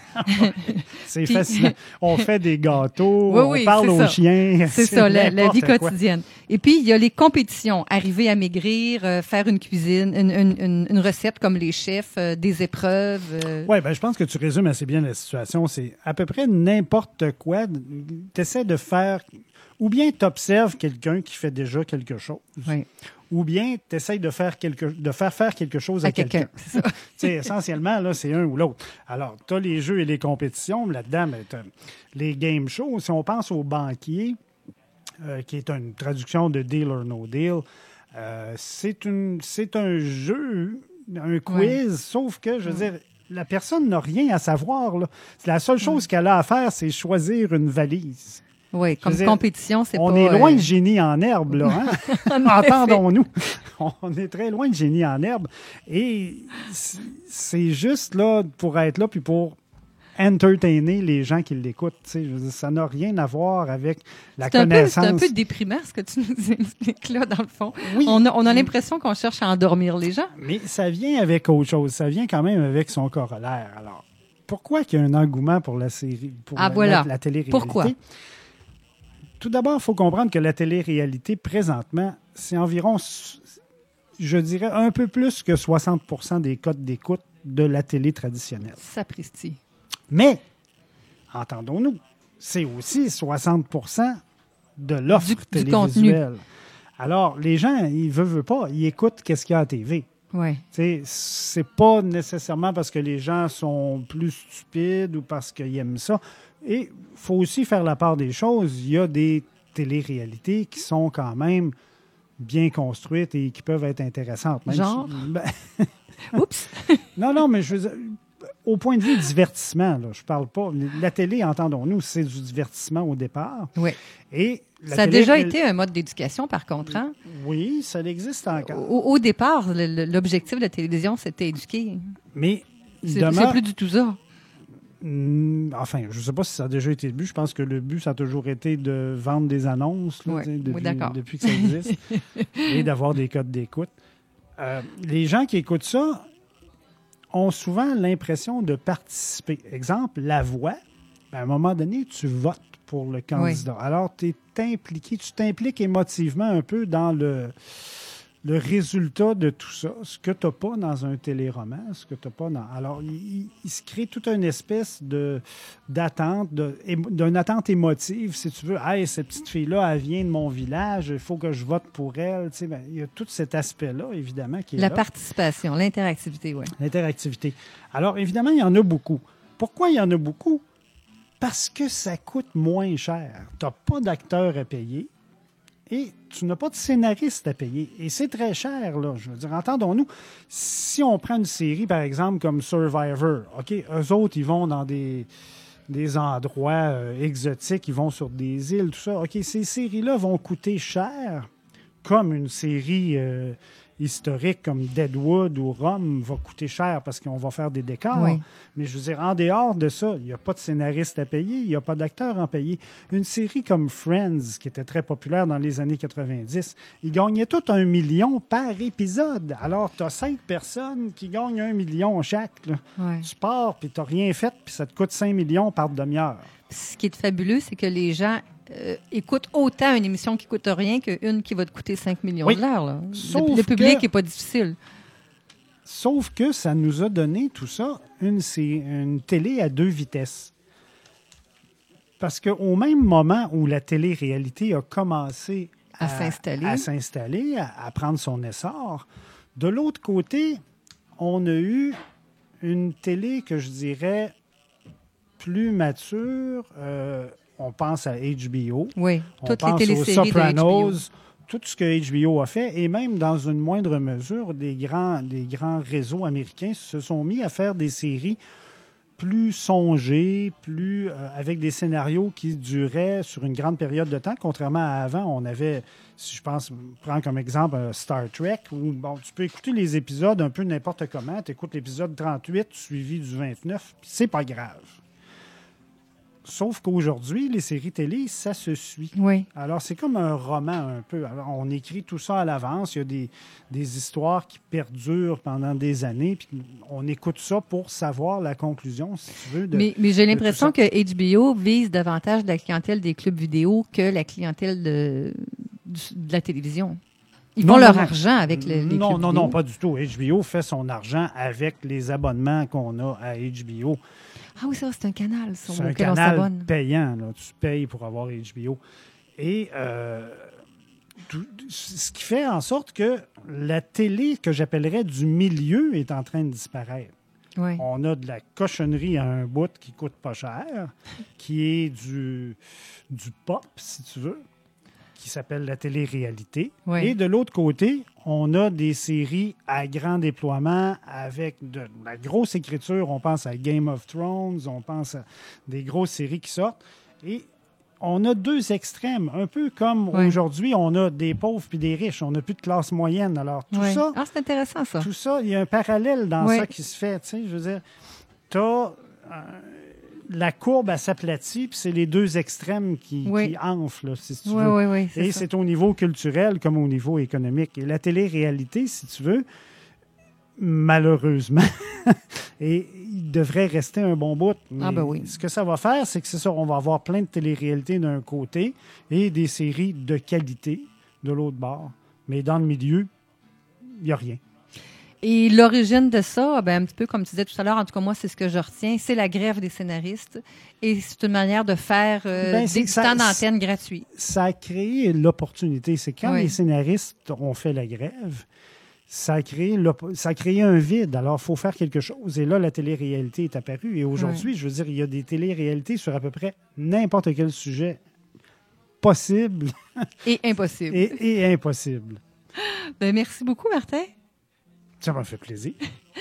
Speaker 11: C'est
Speaker 1: Puis-
Speaker 11: fascinant. On fait des gâteaux,
Speaker 1: Oui,
Speaker 11: on
Speaker 1: oui,
Speaker 11: parle
Speaker 1: c'est
Speaker 11: aux
Speaker 1: ça.
Speaker 11: chiens.
Speaker 1: C'est ça, la, la vie
Speaker 11: n'importe quoi.
Speaker 1: quotidienne. Et puis, il y a les compétitions. Arriver à maigrir, euh, faire une cuisine, une, une, une, une recette comme les chefs, euh, des épreuves. euh.
Speaker 11: Oui, ben, je pense que tu résumes assez bien la situation. C'est à peu près n'importe quoi. Tu essaies de faire. Ou bien tu observes quelqu'un qui fait déjà quelque chose.
Speaker 1: Oui.
Speaker 11: Ou bien tu essaies de faire, quelque, de faire faire quelque chose à,
Speaker 1: À quelqu'un, c'est ça.
Speaker 11: Tu sais, essentiellement, là, c'est un ou l'autre. Alors, tu as les jeux et les compétitions. Là-dedans, ben, t'as les game shows. Si on pense au banquier, euh, qui est une traduction de Deal or No Deal, euh, c'est, une, c'est un jeu, un quiz,
Speaker 1: Ouais.
Speaker 11: sauf que, je veux dire, la personne n'a rien à savoir. Là. La seule chose qu'elle a à faire, c'est choisir une valise.
Speaker 1: Oui,
Speaker 11: Je
Speaker 1: comme
Speaker 11: veux dire,
Speaker 1: compétition, c'est pas...
Speaker 11: On est loin
Speaker 1: euh,
Speaker 11: de génie en herbe, là. Hein? Entendons-nous. On est très loin de génie en herbe. Et c'est- c'est juste là pour être là, puis pour entertainer les gens qui l'écoutent. Tu sais, je veux dire, ça n'a rien à voir avec la
Speaker 1: C'est un, peu, c'est
Speaker 11: connaissance.
Speaker 1: un peu déprimant ce que tu nous expliques là, dans le fond.
Speaker 11: Oui.
Speaker 1: On a, on a l'impression qu'on cherche à endormir les gens.
Speaker 11: Mais ça vient avec autre chose. Ça vient quand même avec son corollaire. Alors, pourquoi qu'il y a un engouement pour la série, pour
Speaker 1: Ah,
Speaker 11: la,
Speaker 1: voilà.
Speaker 11: la, la télé-réalité?
Speaker 1: Pourquoi?
Speaker 11: Tout d'abord, il faut comprendre que la télé-réalité, présentement, c'est environ, je dirais, un peu plus que soixante pour cent des codes d'écoute de la télé traditionnelle.
Speaker 1: Sapristi.
Speaker 11: Mais, entendons-nous, c'est aussi soixante pour cent de l'offre
Speaker 1: Du- du
Speaker 11: télévisuelle. Alors, les gens, ils veulent, veulent pas, ils écoutent qu'est-ce qu'il y a à la T V.
Speaker 1: Oui.
Speaker 11: T'sais, c'est pas nécessairement parce que les gens sont plus stupides ou parce qu'ils aiment ça. Et il faut aussi faire la part des choses. Il y a des téléréalités qui sont quand même bien construites et qui peuvent être intéressantes. Même
Speaker 1: Genre?
Speaker 11: si- ben,
Speaker 1: Oups!
Speaker 11: non, non, mais je veux dire, au point de vue divertissement, là, je parle pas. La télé, entendons-nous, c'est du divertissement au départ.
Speaker 1: Oui.
Speaker 11: Et la
Speaker 1: Ça a
Speaker 11: télé-
Speaker 1: déjà été un mode d'éducation, par contre. Hein?
Speaker 11: Oui, ça existe encore.
Speaker 1: Au, au départ, le- le- l'objectif de la télévision, c'était éduquer.
Speaker 11: Mais il
Speaker 1: C'est
Speaker 11: demeure-
Speaker 1: c'est plus du tout ça.
Speaker 11: Hmm, Enfin, je ne sais pas si ça a déjà été le but. Je pense que le but, ça a toujours été de vendre des annonces là,
Speaker 1: Ouais.
Speaker 11: tu sais,
Speaker 1: Oui,
Speaker 11: depuis,
Speaker 1: d'accord.
Speaker 11: depuis que ça existe et d'avoir des codes d'écoute. Euh, les gens qui écoutent ça ont souvent l'impression de participer. Exemple, La Voix, ben, à un moment donné, tu votes pour le candidat. Alors, tu es impliqué, tu t'impliques émotivement un peu dans le, le résultat de tout ça, ce que tu n'as pas dans un téléroman, ce que tu n'as pas dans... Alors, il, il se crée toute une espèce de, d'attente, de, émo- d'une attente émotive, si tu veux. « Hey, cette petite fille-là, elle vient de mon village, il faut que je vote pour elle. » Tu sais, ben, il y a tout cet aspect-là, évidemment, qui est
Speaker 1: La
Speaker 11: là.
Speaker 1: participation, l'interactivité, oui.
Speaker 11: L'interactivité. Alors, évidemment, il y en a beaucoup. Pourquoi il y en a beaucoup? Parce que ça coûte moins cher. Tu n'as pas d'acteur à payer et tu n'as pas de scénariste à payer. Et c'est très cher, là. Je veux dire, entendons-nous, si on prend une série, par exemple, comme Survivor, OK, eux autres, ils vont dans des, des endroits euh, exotiques, ils vont sur des îles, tout ça. OK, ces séries-là vont coûter cher, comme une série euh, historique comme Deadwood ou Rome va coûter cher parce qu'on va faire des décors.
Speaker 1: Oui.
Speaker 11: Mais je veux dire, en dehors de ça, il n'y a pas de scénariste à payer, il n'y a pas d'acteur à payer. Une série comme Friends, qui était très populaire dans les années quatre-vingt-dix, ils gagnaient tout un million par épisode. Alors, tu as cinq personnes qui gagnent un million chaque. Là.
Speaker 1: Ouais.
Speaker 11: Tu pars, puis tu n'as rien fait, puis ça te coûte cinq millions par demi-heure.
Speaker 1: Ce qui est fabuleux, c'est que les gens euh, écoutent autant une émission qui ne coûte rien qu'une qui va te coûter cinq millions
Speaker 11: Oui.
Speaker 1: de l'heure. là.
Speaker 11: Sauf
Speaker 1: Le, le public
Speaker 11: que-
Speaker 1: n'est pas difficile.
Speaker 11: Sauf que ça nous a donné tout ça, une, c'est une télé à deux vitesses. Parce qu'au même moment où la télé-réalité a commencé
Speaker 1: À s'installer.
Speaker 11: à, s'installer, à, à prendre son essor, de l'autre côté, on a eu une télé que je dirais plus mature. Euh, on pense à H B O.
Speaker 1: Oui,
Speaker 11: On
Speaker 1: toutes les
Speaker 11: pense aux
Speaker 1: téléséries de H B O.
Speaker 11: Sopranos, tout ce que H B O a fait, et même dans une moindre mesure, des grands, des grands réseaux américains se sont mis à faire des séries plus songées, plus euh, avec des scénarios qui duraient sur une grande période de temps, contrairement à avant, on avait, si je pense, prends comme exemple euh, Star Trek, où bon, tu peux écouter les épisodes un peu n'importe comment, tu écoutes l'épisode trente-huit suivi du vingt-neuf, puis c'est pas grave. Sauf qu'aujourd'hui, les séries télé, ça se suit.
Speaker 1: Oui.
Speaker 11: Alors, c'est comme un roman un peu. Alors, on écrit tout ça à l'avance. Il y a des, des histoires qui perdurent pendant des années. Puis on écoute ça pour savoir la conclusion, si tu veux. De,
Speaker 1: Mais, mais j'ai
Speaker 11: de
Speaker 1: l'impression
Speaker 11: tout ça.
Speaker 1: que H B O vise davantage la clientèle des clubs vidéo que la clientèle de, du- de la télévision. Ils
Speaker 11: Non,
Speaker 1: font
Speaker 11: non,
Speaker 1: leur
Speaker 11: non.
Speaker 1: argent avec le- les
Speaker 11: Non,
Speaker 1: clubs
Speaker 11: non,
Speaker 1: vidéo.
Speaker 11: non, pas du tout. H B O fait son argent avec les abonnements qu'on a à H B O.
Speaker 1: Ah oui, ça, c'est un canal sur
Speaker 11: C'est un
Speaker 1: lequel on
Speaker 11: canal
Speaker 1: s'abonne.
Speaker 11: payant. Là. Tu payes pour avoir H B O. Et euh, tout- ce qui fait en sorte que la télé que j'appellerais du milieu est en train de disparaître.
Speaker 1: Oui.
Speaker 11: On a de la cochonnerie à un bout qui coûte pas cher, qui est du, du pop, si tu veux, qui s'appelle la télé-réalité.
Speaker 1: Oui.
Speaker 11: Et de l'autre côté, on a des séries à grand déploiement avec de la grosse écriture. On pense à Game of Thrones, on pense à des grosses séries qui sortent. Et on a deux extrêmes, un peu comme
Speaker 1: Oui.
Speaker 11: aujourd'hui, on a des pauvres puis des riches. On n'a plus de classe moyenne. Alors, tout
Speaker 1: Oui.
Speaker 11: ça,
Speaker 1: Ah, c'est intéressant, ça.
Speaker 11: tout ça, il y a un parallèle dans
Speaker 1: Oui.
Speaker 11: ça qui se fait. Tu sais, je veux dire, tu as la courbe, elle s'aplatit, puis c'est les deux extrêmes qui,
Speaker 1: Oui.
Speaker 11: qui enflent, là, si tu
Speaker 1: Oui,
Speaker 11: veux.
Speaker 1: oui, oui, c'est
Speaker 11: Et
Speaker 1: ça.
Speaker 11: c'est au niveau culturel comme au niveau économique. Et la télé-réalité, si tu veux, malheureusement, et il devrait rester un bon bout. Mais
Speaker 1: Ah ben oui.
Speaker 11: ce que ça va faire, c'est que c'est ça, on va avoir plein de télé-réalités d'un côté et des séries de qualité de l'autre bord. Mais dans le milieu, il n'y a rien.
Speaker 1: Et l'origine de ça, ben, un petit peu comme tu disais tout à l'heure, en tout cas moi, c'est ce que je retiens, c'est la grève des scénaristes. Et c'est une manière de faire euh,
Speaker 11: Ben,
Speaker 1: des
Speaker 11: c'est-
Speaker 1: du
Speaker 11: ça-
Speaker 1: temps d'antenne gratuit.
Speaker 11: Ça a créé l'opportunité. C'est quand
Speaker 1: Oui.
Speaker 11: les scénaristes ont fait la grève, ça a créé, l'op- ça a créé un vide. Alors, il faut faire quelque chose. Et là, la télé-réalité est apparue. Et aujourd'hui, je veux dire, il y a des télé-réalités sur à peu près n'importe quel sujet possible
Speaker 1: Et impossible.
Speaker 11: et, et impossible.
Speaker 1: Ben, merci beaucoup, Martin.
Speaker 11: Ça m'a fait plaisir.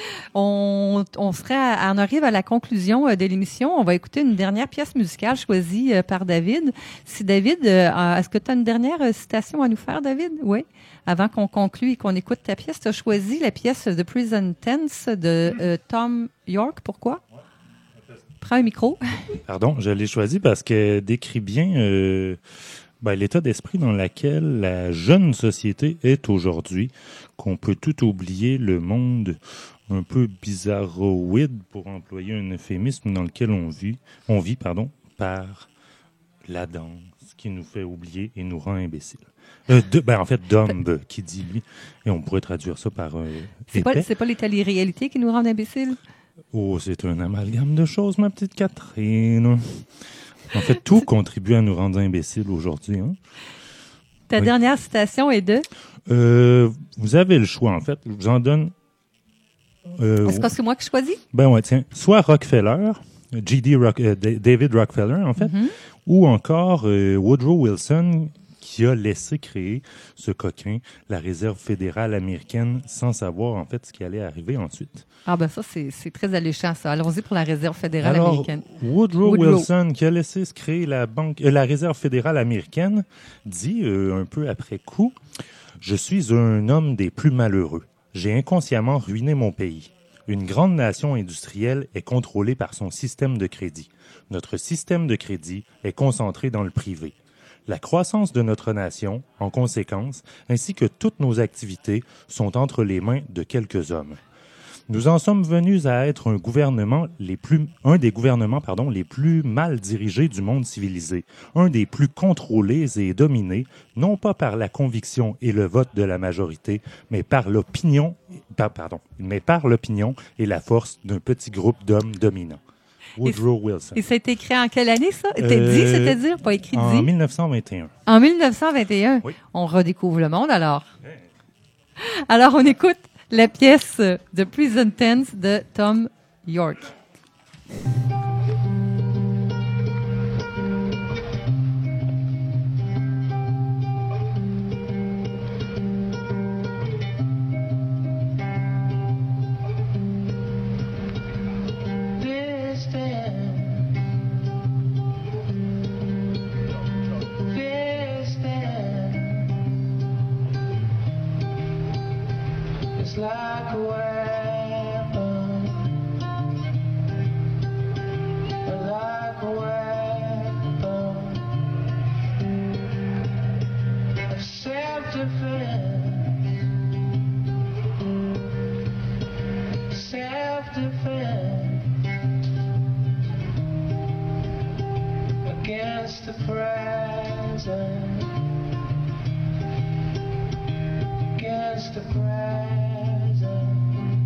Speaker 1: On, on serait à- on arrive à la conclusion euh, de l'émission. On va écouter une dernière pièce musicale choisie euh, par David. Si David, euh, est-ce que tu as une dernière euh, citation à nous faire, David? Oui. Avant qu'on conclue et qu'on écoute ta pièce, tu as choisi la pièce The Prison Tense de euh, Tom York. Pourquoi? Prends un micro.
Speaker 5: Pardon, je l'ai choisi parce qu'elle décrit bien euh, ben, l'état d'esprit dans lequel la jeune société est aujourd'hui, qu'on peut tout oublier, le monde un peu bizarroïde, pour employer un euphémisme, dans lequel on vit, on vit pardon, par la danse qui nous fait oublier et nous rend imbéciles. Euh, de, ben, en fait, Dumb, qui dit lui, et on pourrait traduire ça par euh,
Speaker 1: C'est pas,
Speaker 5: épais.
Speaker 1: c'est pas les télé-réalités qui nous rendent imbéciles?
Speaker 5: Oh, c'est un amalgame de choses, ma petite Catherine. En fait, tout contribue à nous rendre imbéciles aujourd'hui. Hein?
Speaker 1: Ta
Speaker 5: Oui.
Speaker 1: dernière citation est de...
Speaker 5: Euh, vous avez le choix, en fait. Je vous en donne... Euh,
Speaker 1: Est-ce que c'est moi qui choisis?
Speaker 5: ben ouais, tiens. Soit Rockefeller, G D Rock, euh, D- David Rockefeller, en fait,
Speaker 1: Mhm.
Speaker 5: ou encore euh, Woodrow Wilson, qui a laissé créer ce coquin, la Réserve fédérale américaine, sans savoir, en fait, ce qui allait arriver ensuite.
Speaker 1: Ah ben ça, c'est, c'est très alléchant, ça. Allons-y pour la Réserve fédérale
Speaker 5: Alors,
Speaker 1: américaine.
Speaker 5: Woodrow,
Speaker 1: Woodrow.
Speaker 5: Wilson, qui a laissé se créer la, banque, euh, la Réserve fédérale américaine, dit euh, un peu après coup, Je suis un homme des plus malheureux. J'ai inconsciemment ruiné mon pays. Une grande nation industrielle est contrôlée par son système de crédit. Notre système de crédit est concentré dans le privé. La croissance de notre nation, en conséquence, ainsi que toutes nos activités, sont entre les mains de quelques hommes. Nous en sommes venus à être un gouvernement les plus, un des gouvernements pardon, les plus mal dirigés du monde civilisé, un des plus contrôlés et dominés, non pas par la conviction et le vote de la majorité, mais par l'opinion, par, pardon, mais par l'opinion et la force d'un petit groupe d'hommes dominants. Woodrow Wilson.
Speaker 1: Et ça a été écrit en quelle année, ça? T'as
Speaker 5: Euh,
Speaker 1: dit, c'est-à-dire, pas écrit dit?
Speaker 5: En mille neuf cent vingt et un.
Speaker 1: En mille neuf cent vingt et un.
Speaker 5: Oui.
Speaker 1: On redécouvre le monde, alors. Alors, on écoute la pièce The Prison Tense de Tom York.
Speaker 4: This stand, this stand, it's like a weapon, like a weapon of self-defense, self-defense. Against the present, against the present.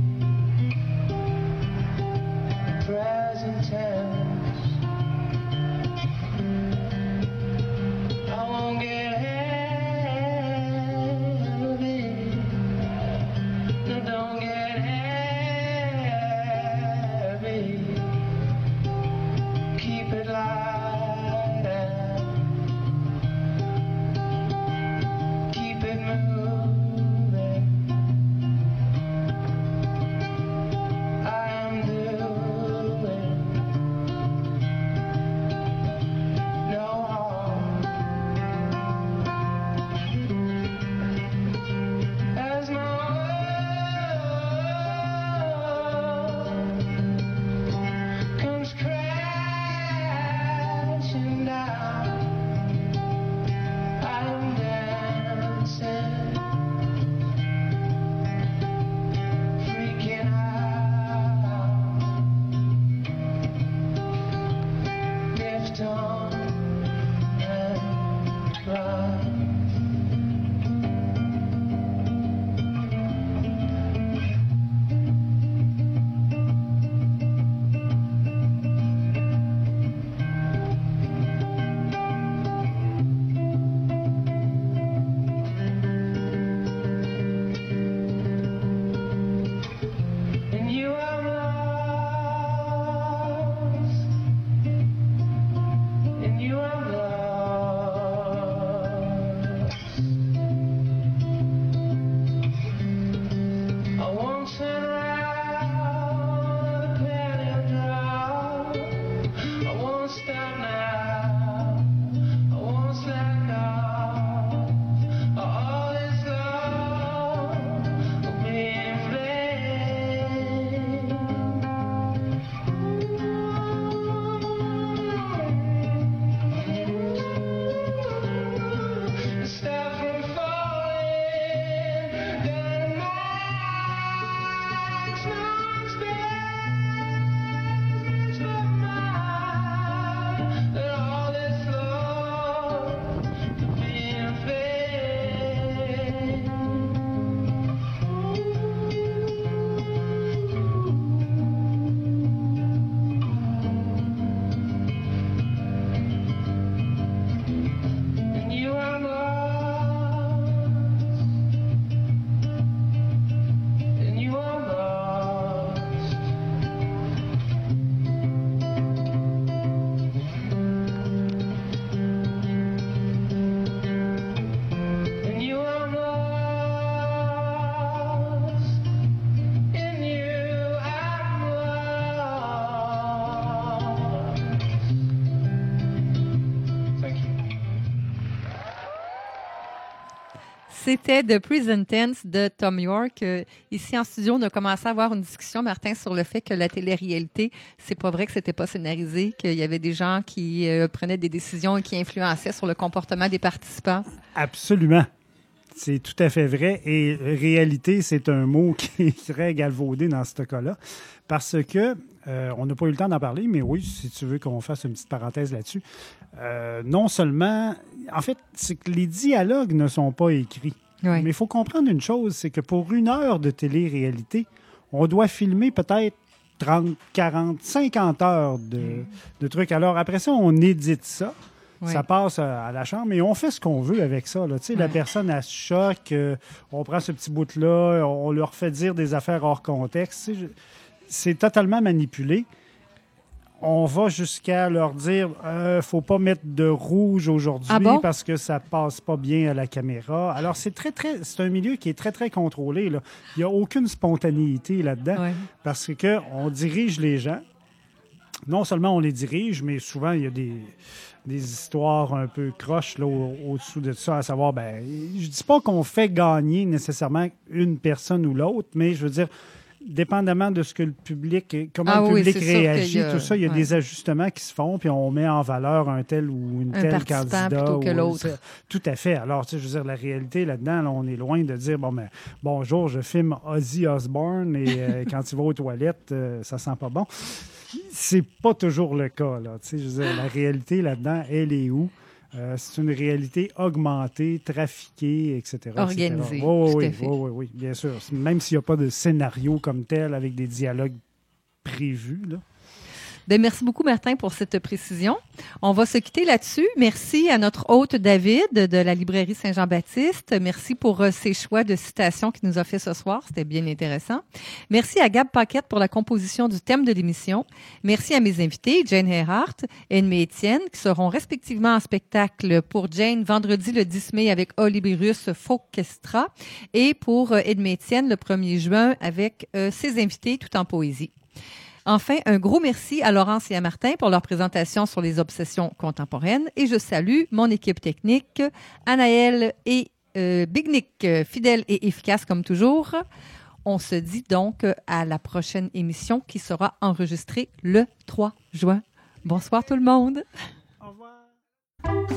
Speaker 1: C'était The Present Tense de Tom York. Euh, ici en studio, on a commencé à avoir une discussion, Martin, sur le fait que la télé-réalité, c'est pas vrai que c'était pas scénarisé, qu'il y avait des gens qui euh, prenaient des décisions et qui influençaient sur le comportement des participants.
Speaker 11: Absolument. C'est tout à fait vrai. Et réalité, c'est un mot qui est très galvaudé dans ce cas-là. Parce que, euh, on n'a pas eu le temps d'en parler, mais oui, si tu veux qu'on fasse une petite parenthèse là-dessus. Euh, non seulement, en fait, c'est que les dialogues ne sont pas écrits.
Speaker 1: Oui.
Speaker 11: Mais il faut comprendre une chose, c'est que pour une heure de télé-réalité, on doit filmer peut-être trente, quarante, cinquante heures de, mmh. de trucs. Alors après ça, on édite ça. Oui. Ça passe à la chambre et on fait ce qu'on veut avec ça. Là. Oui. La personne, elle se choque, euh, on prend ce petit bout-là, on leur fait dire des affaires hors contexte. C'est totalement manipulé. On va jusqu'à leur dire euh, faut pas mettre de rouge aujourd'hui ah bon? Parce que ça passe pas bien à la caméra. Alors, c'est très, très, c'est un milieu qui est très, très contrôlé. Là. Il n'y a aucune spontanéité là-dedans oui. parce qu'on dirige les gens. Non seulement on les dirige, mais souvent, il y a des, des histoires un peu croches là, au, au-dessous de ça, à savoir, ben, je dis pas qu'on fait gagner nécessairement une personne ou l'autre, mais je veux dire, dépendamment de ce que le public, comment ah, le public oui, réagit, a, tout ça, il y a ouais. des ajustements qui se font, puis on met en valeur un tel ou une
Speaker 1: un
Speaker 11: telle candidat.
Speaker 1: Plutôt que
Speaker 11: ou,
Speaker 1: l'autre.
Speaker 11: Tout à fait. Alors, tu sais, je veux dire, la réalité là-dedans, là, on est loin de dire, bon, ben, bonjour, je filme Ozzy Osbourne et euh, quand il va aux toilettes, euh, ça sent pas bon. C'est pas toujours le cas, là. Tu sais, je veux dire, la réalité là-dedans, elle est où? Euh, c'est une réalité augmentée, trafiquée, et cetera.
Speaker 1: Organisée.
Speaker 11: Oui,
Speaker 1: oui,
Speaker 11: oui, oui, oui, oui, bien sûr. Même s'il n'y a pas de scénario comme tel avec des dialogues prévus, là.
Speaker 1: Bien, merci beaucoup, Martin, pour cette précision. On va se quitter là-dessus. Merci à notre hôte David de la librairie Saint-Jean-Baptiste. Merci pour euh, ses choix de citations qu'il nous a fait ce soir. C'était bien intéressant. Merci à Gab Paquette pour la composition du thème de l'émission. Merci à mes invités, Jane Earhart et Edmé Étienne, qui seront respectivement en spectacle pour Jane vendredi le dix mai avec Olibérus Folkestra et pour euh, Edmé Étienne le premier juin avec euh, ses invités tout en poésie. Enfin, un gros merci à Laurence et à Martin pour leur présentation sur les obsessions contemporaines et je salue mon équipe technique, Anaëlle et euh, Big Nick, fidèles et efficaces comme toujours. On se dit donc à la prochaine émission qui sera enregistrée le trois juin. Bonsoir tout le monde.
Speaker 11: Au revoir.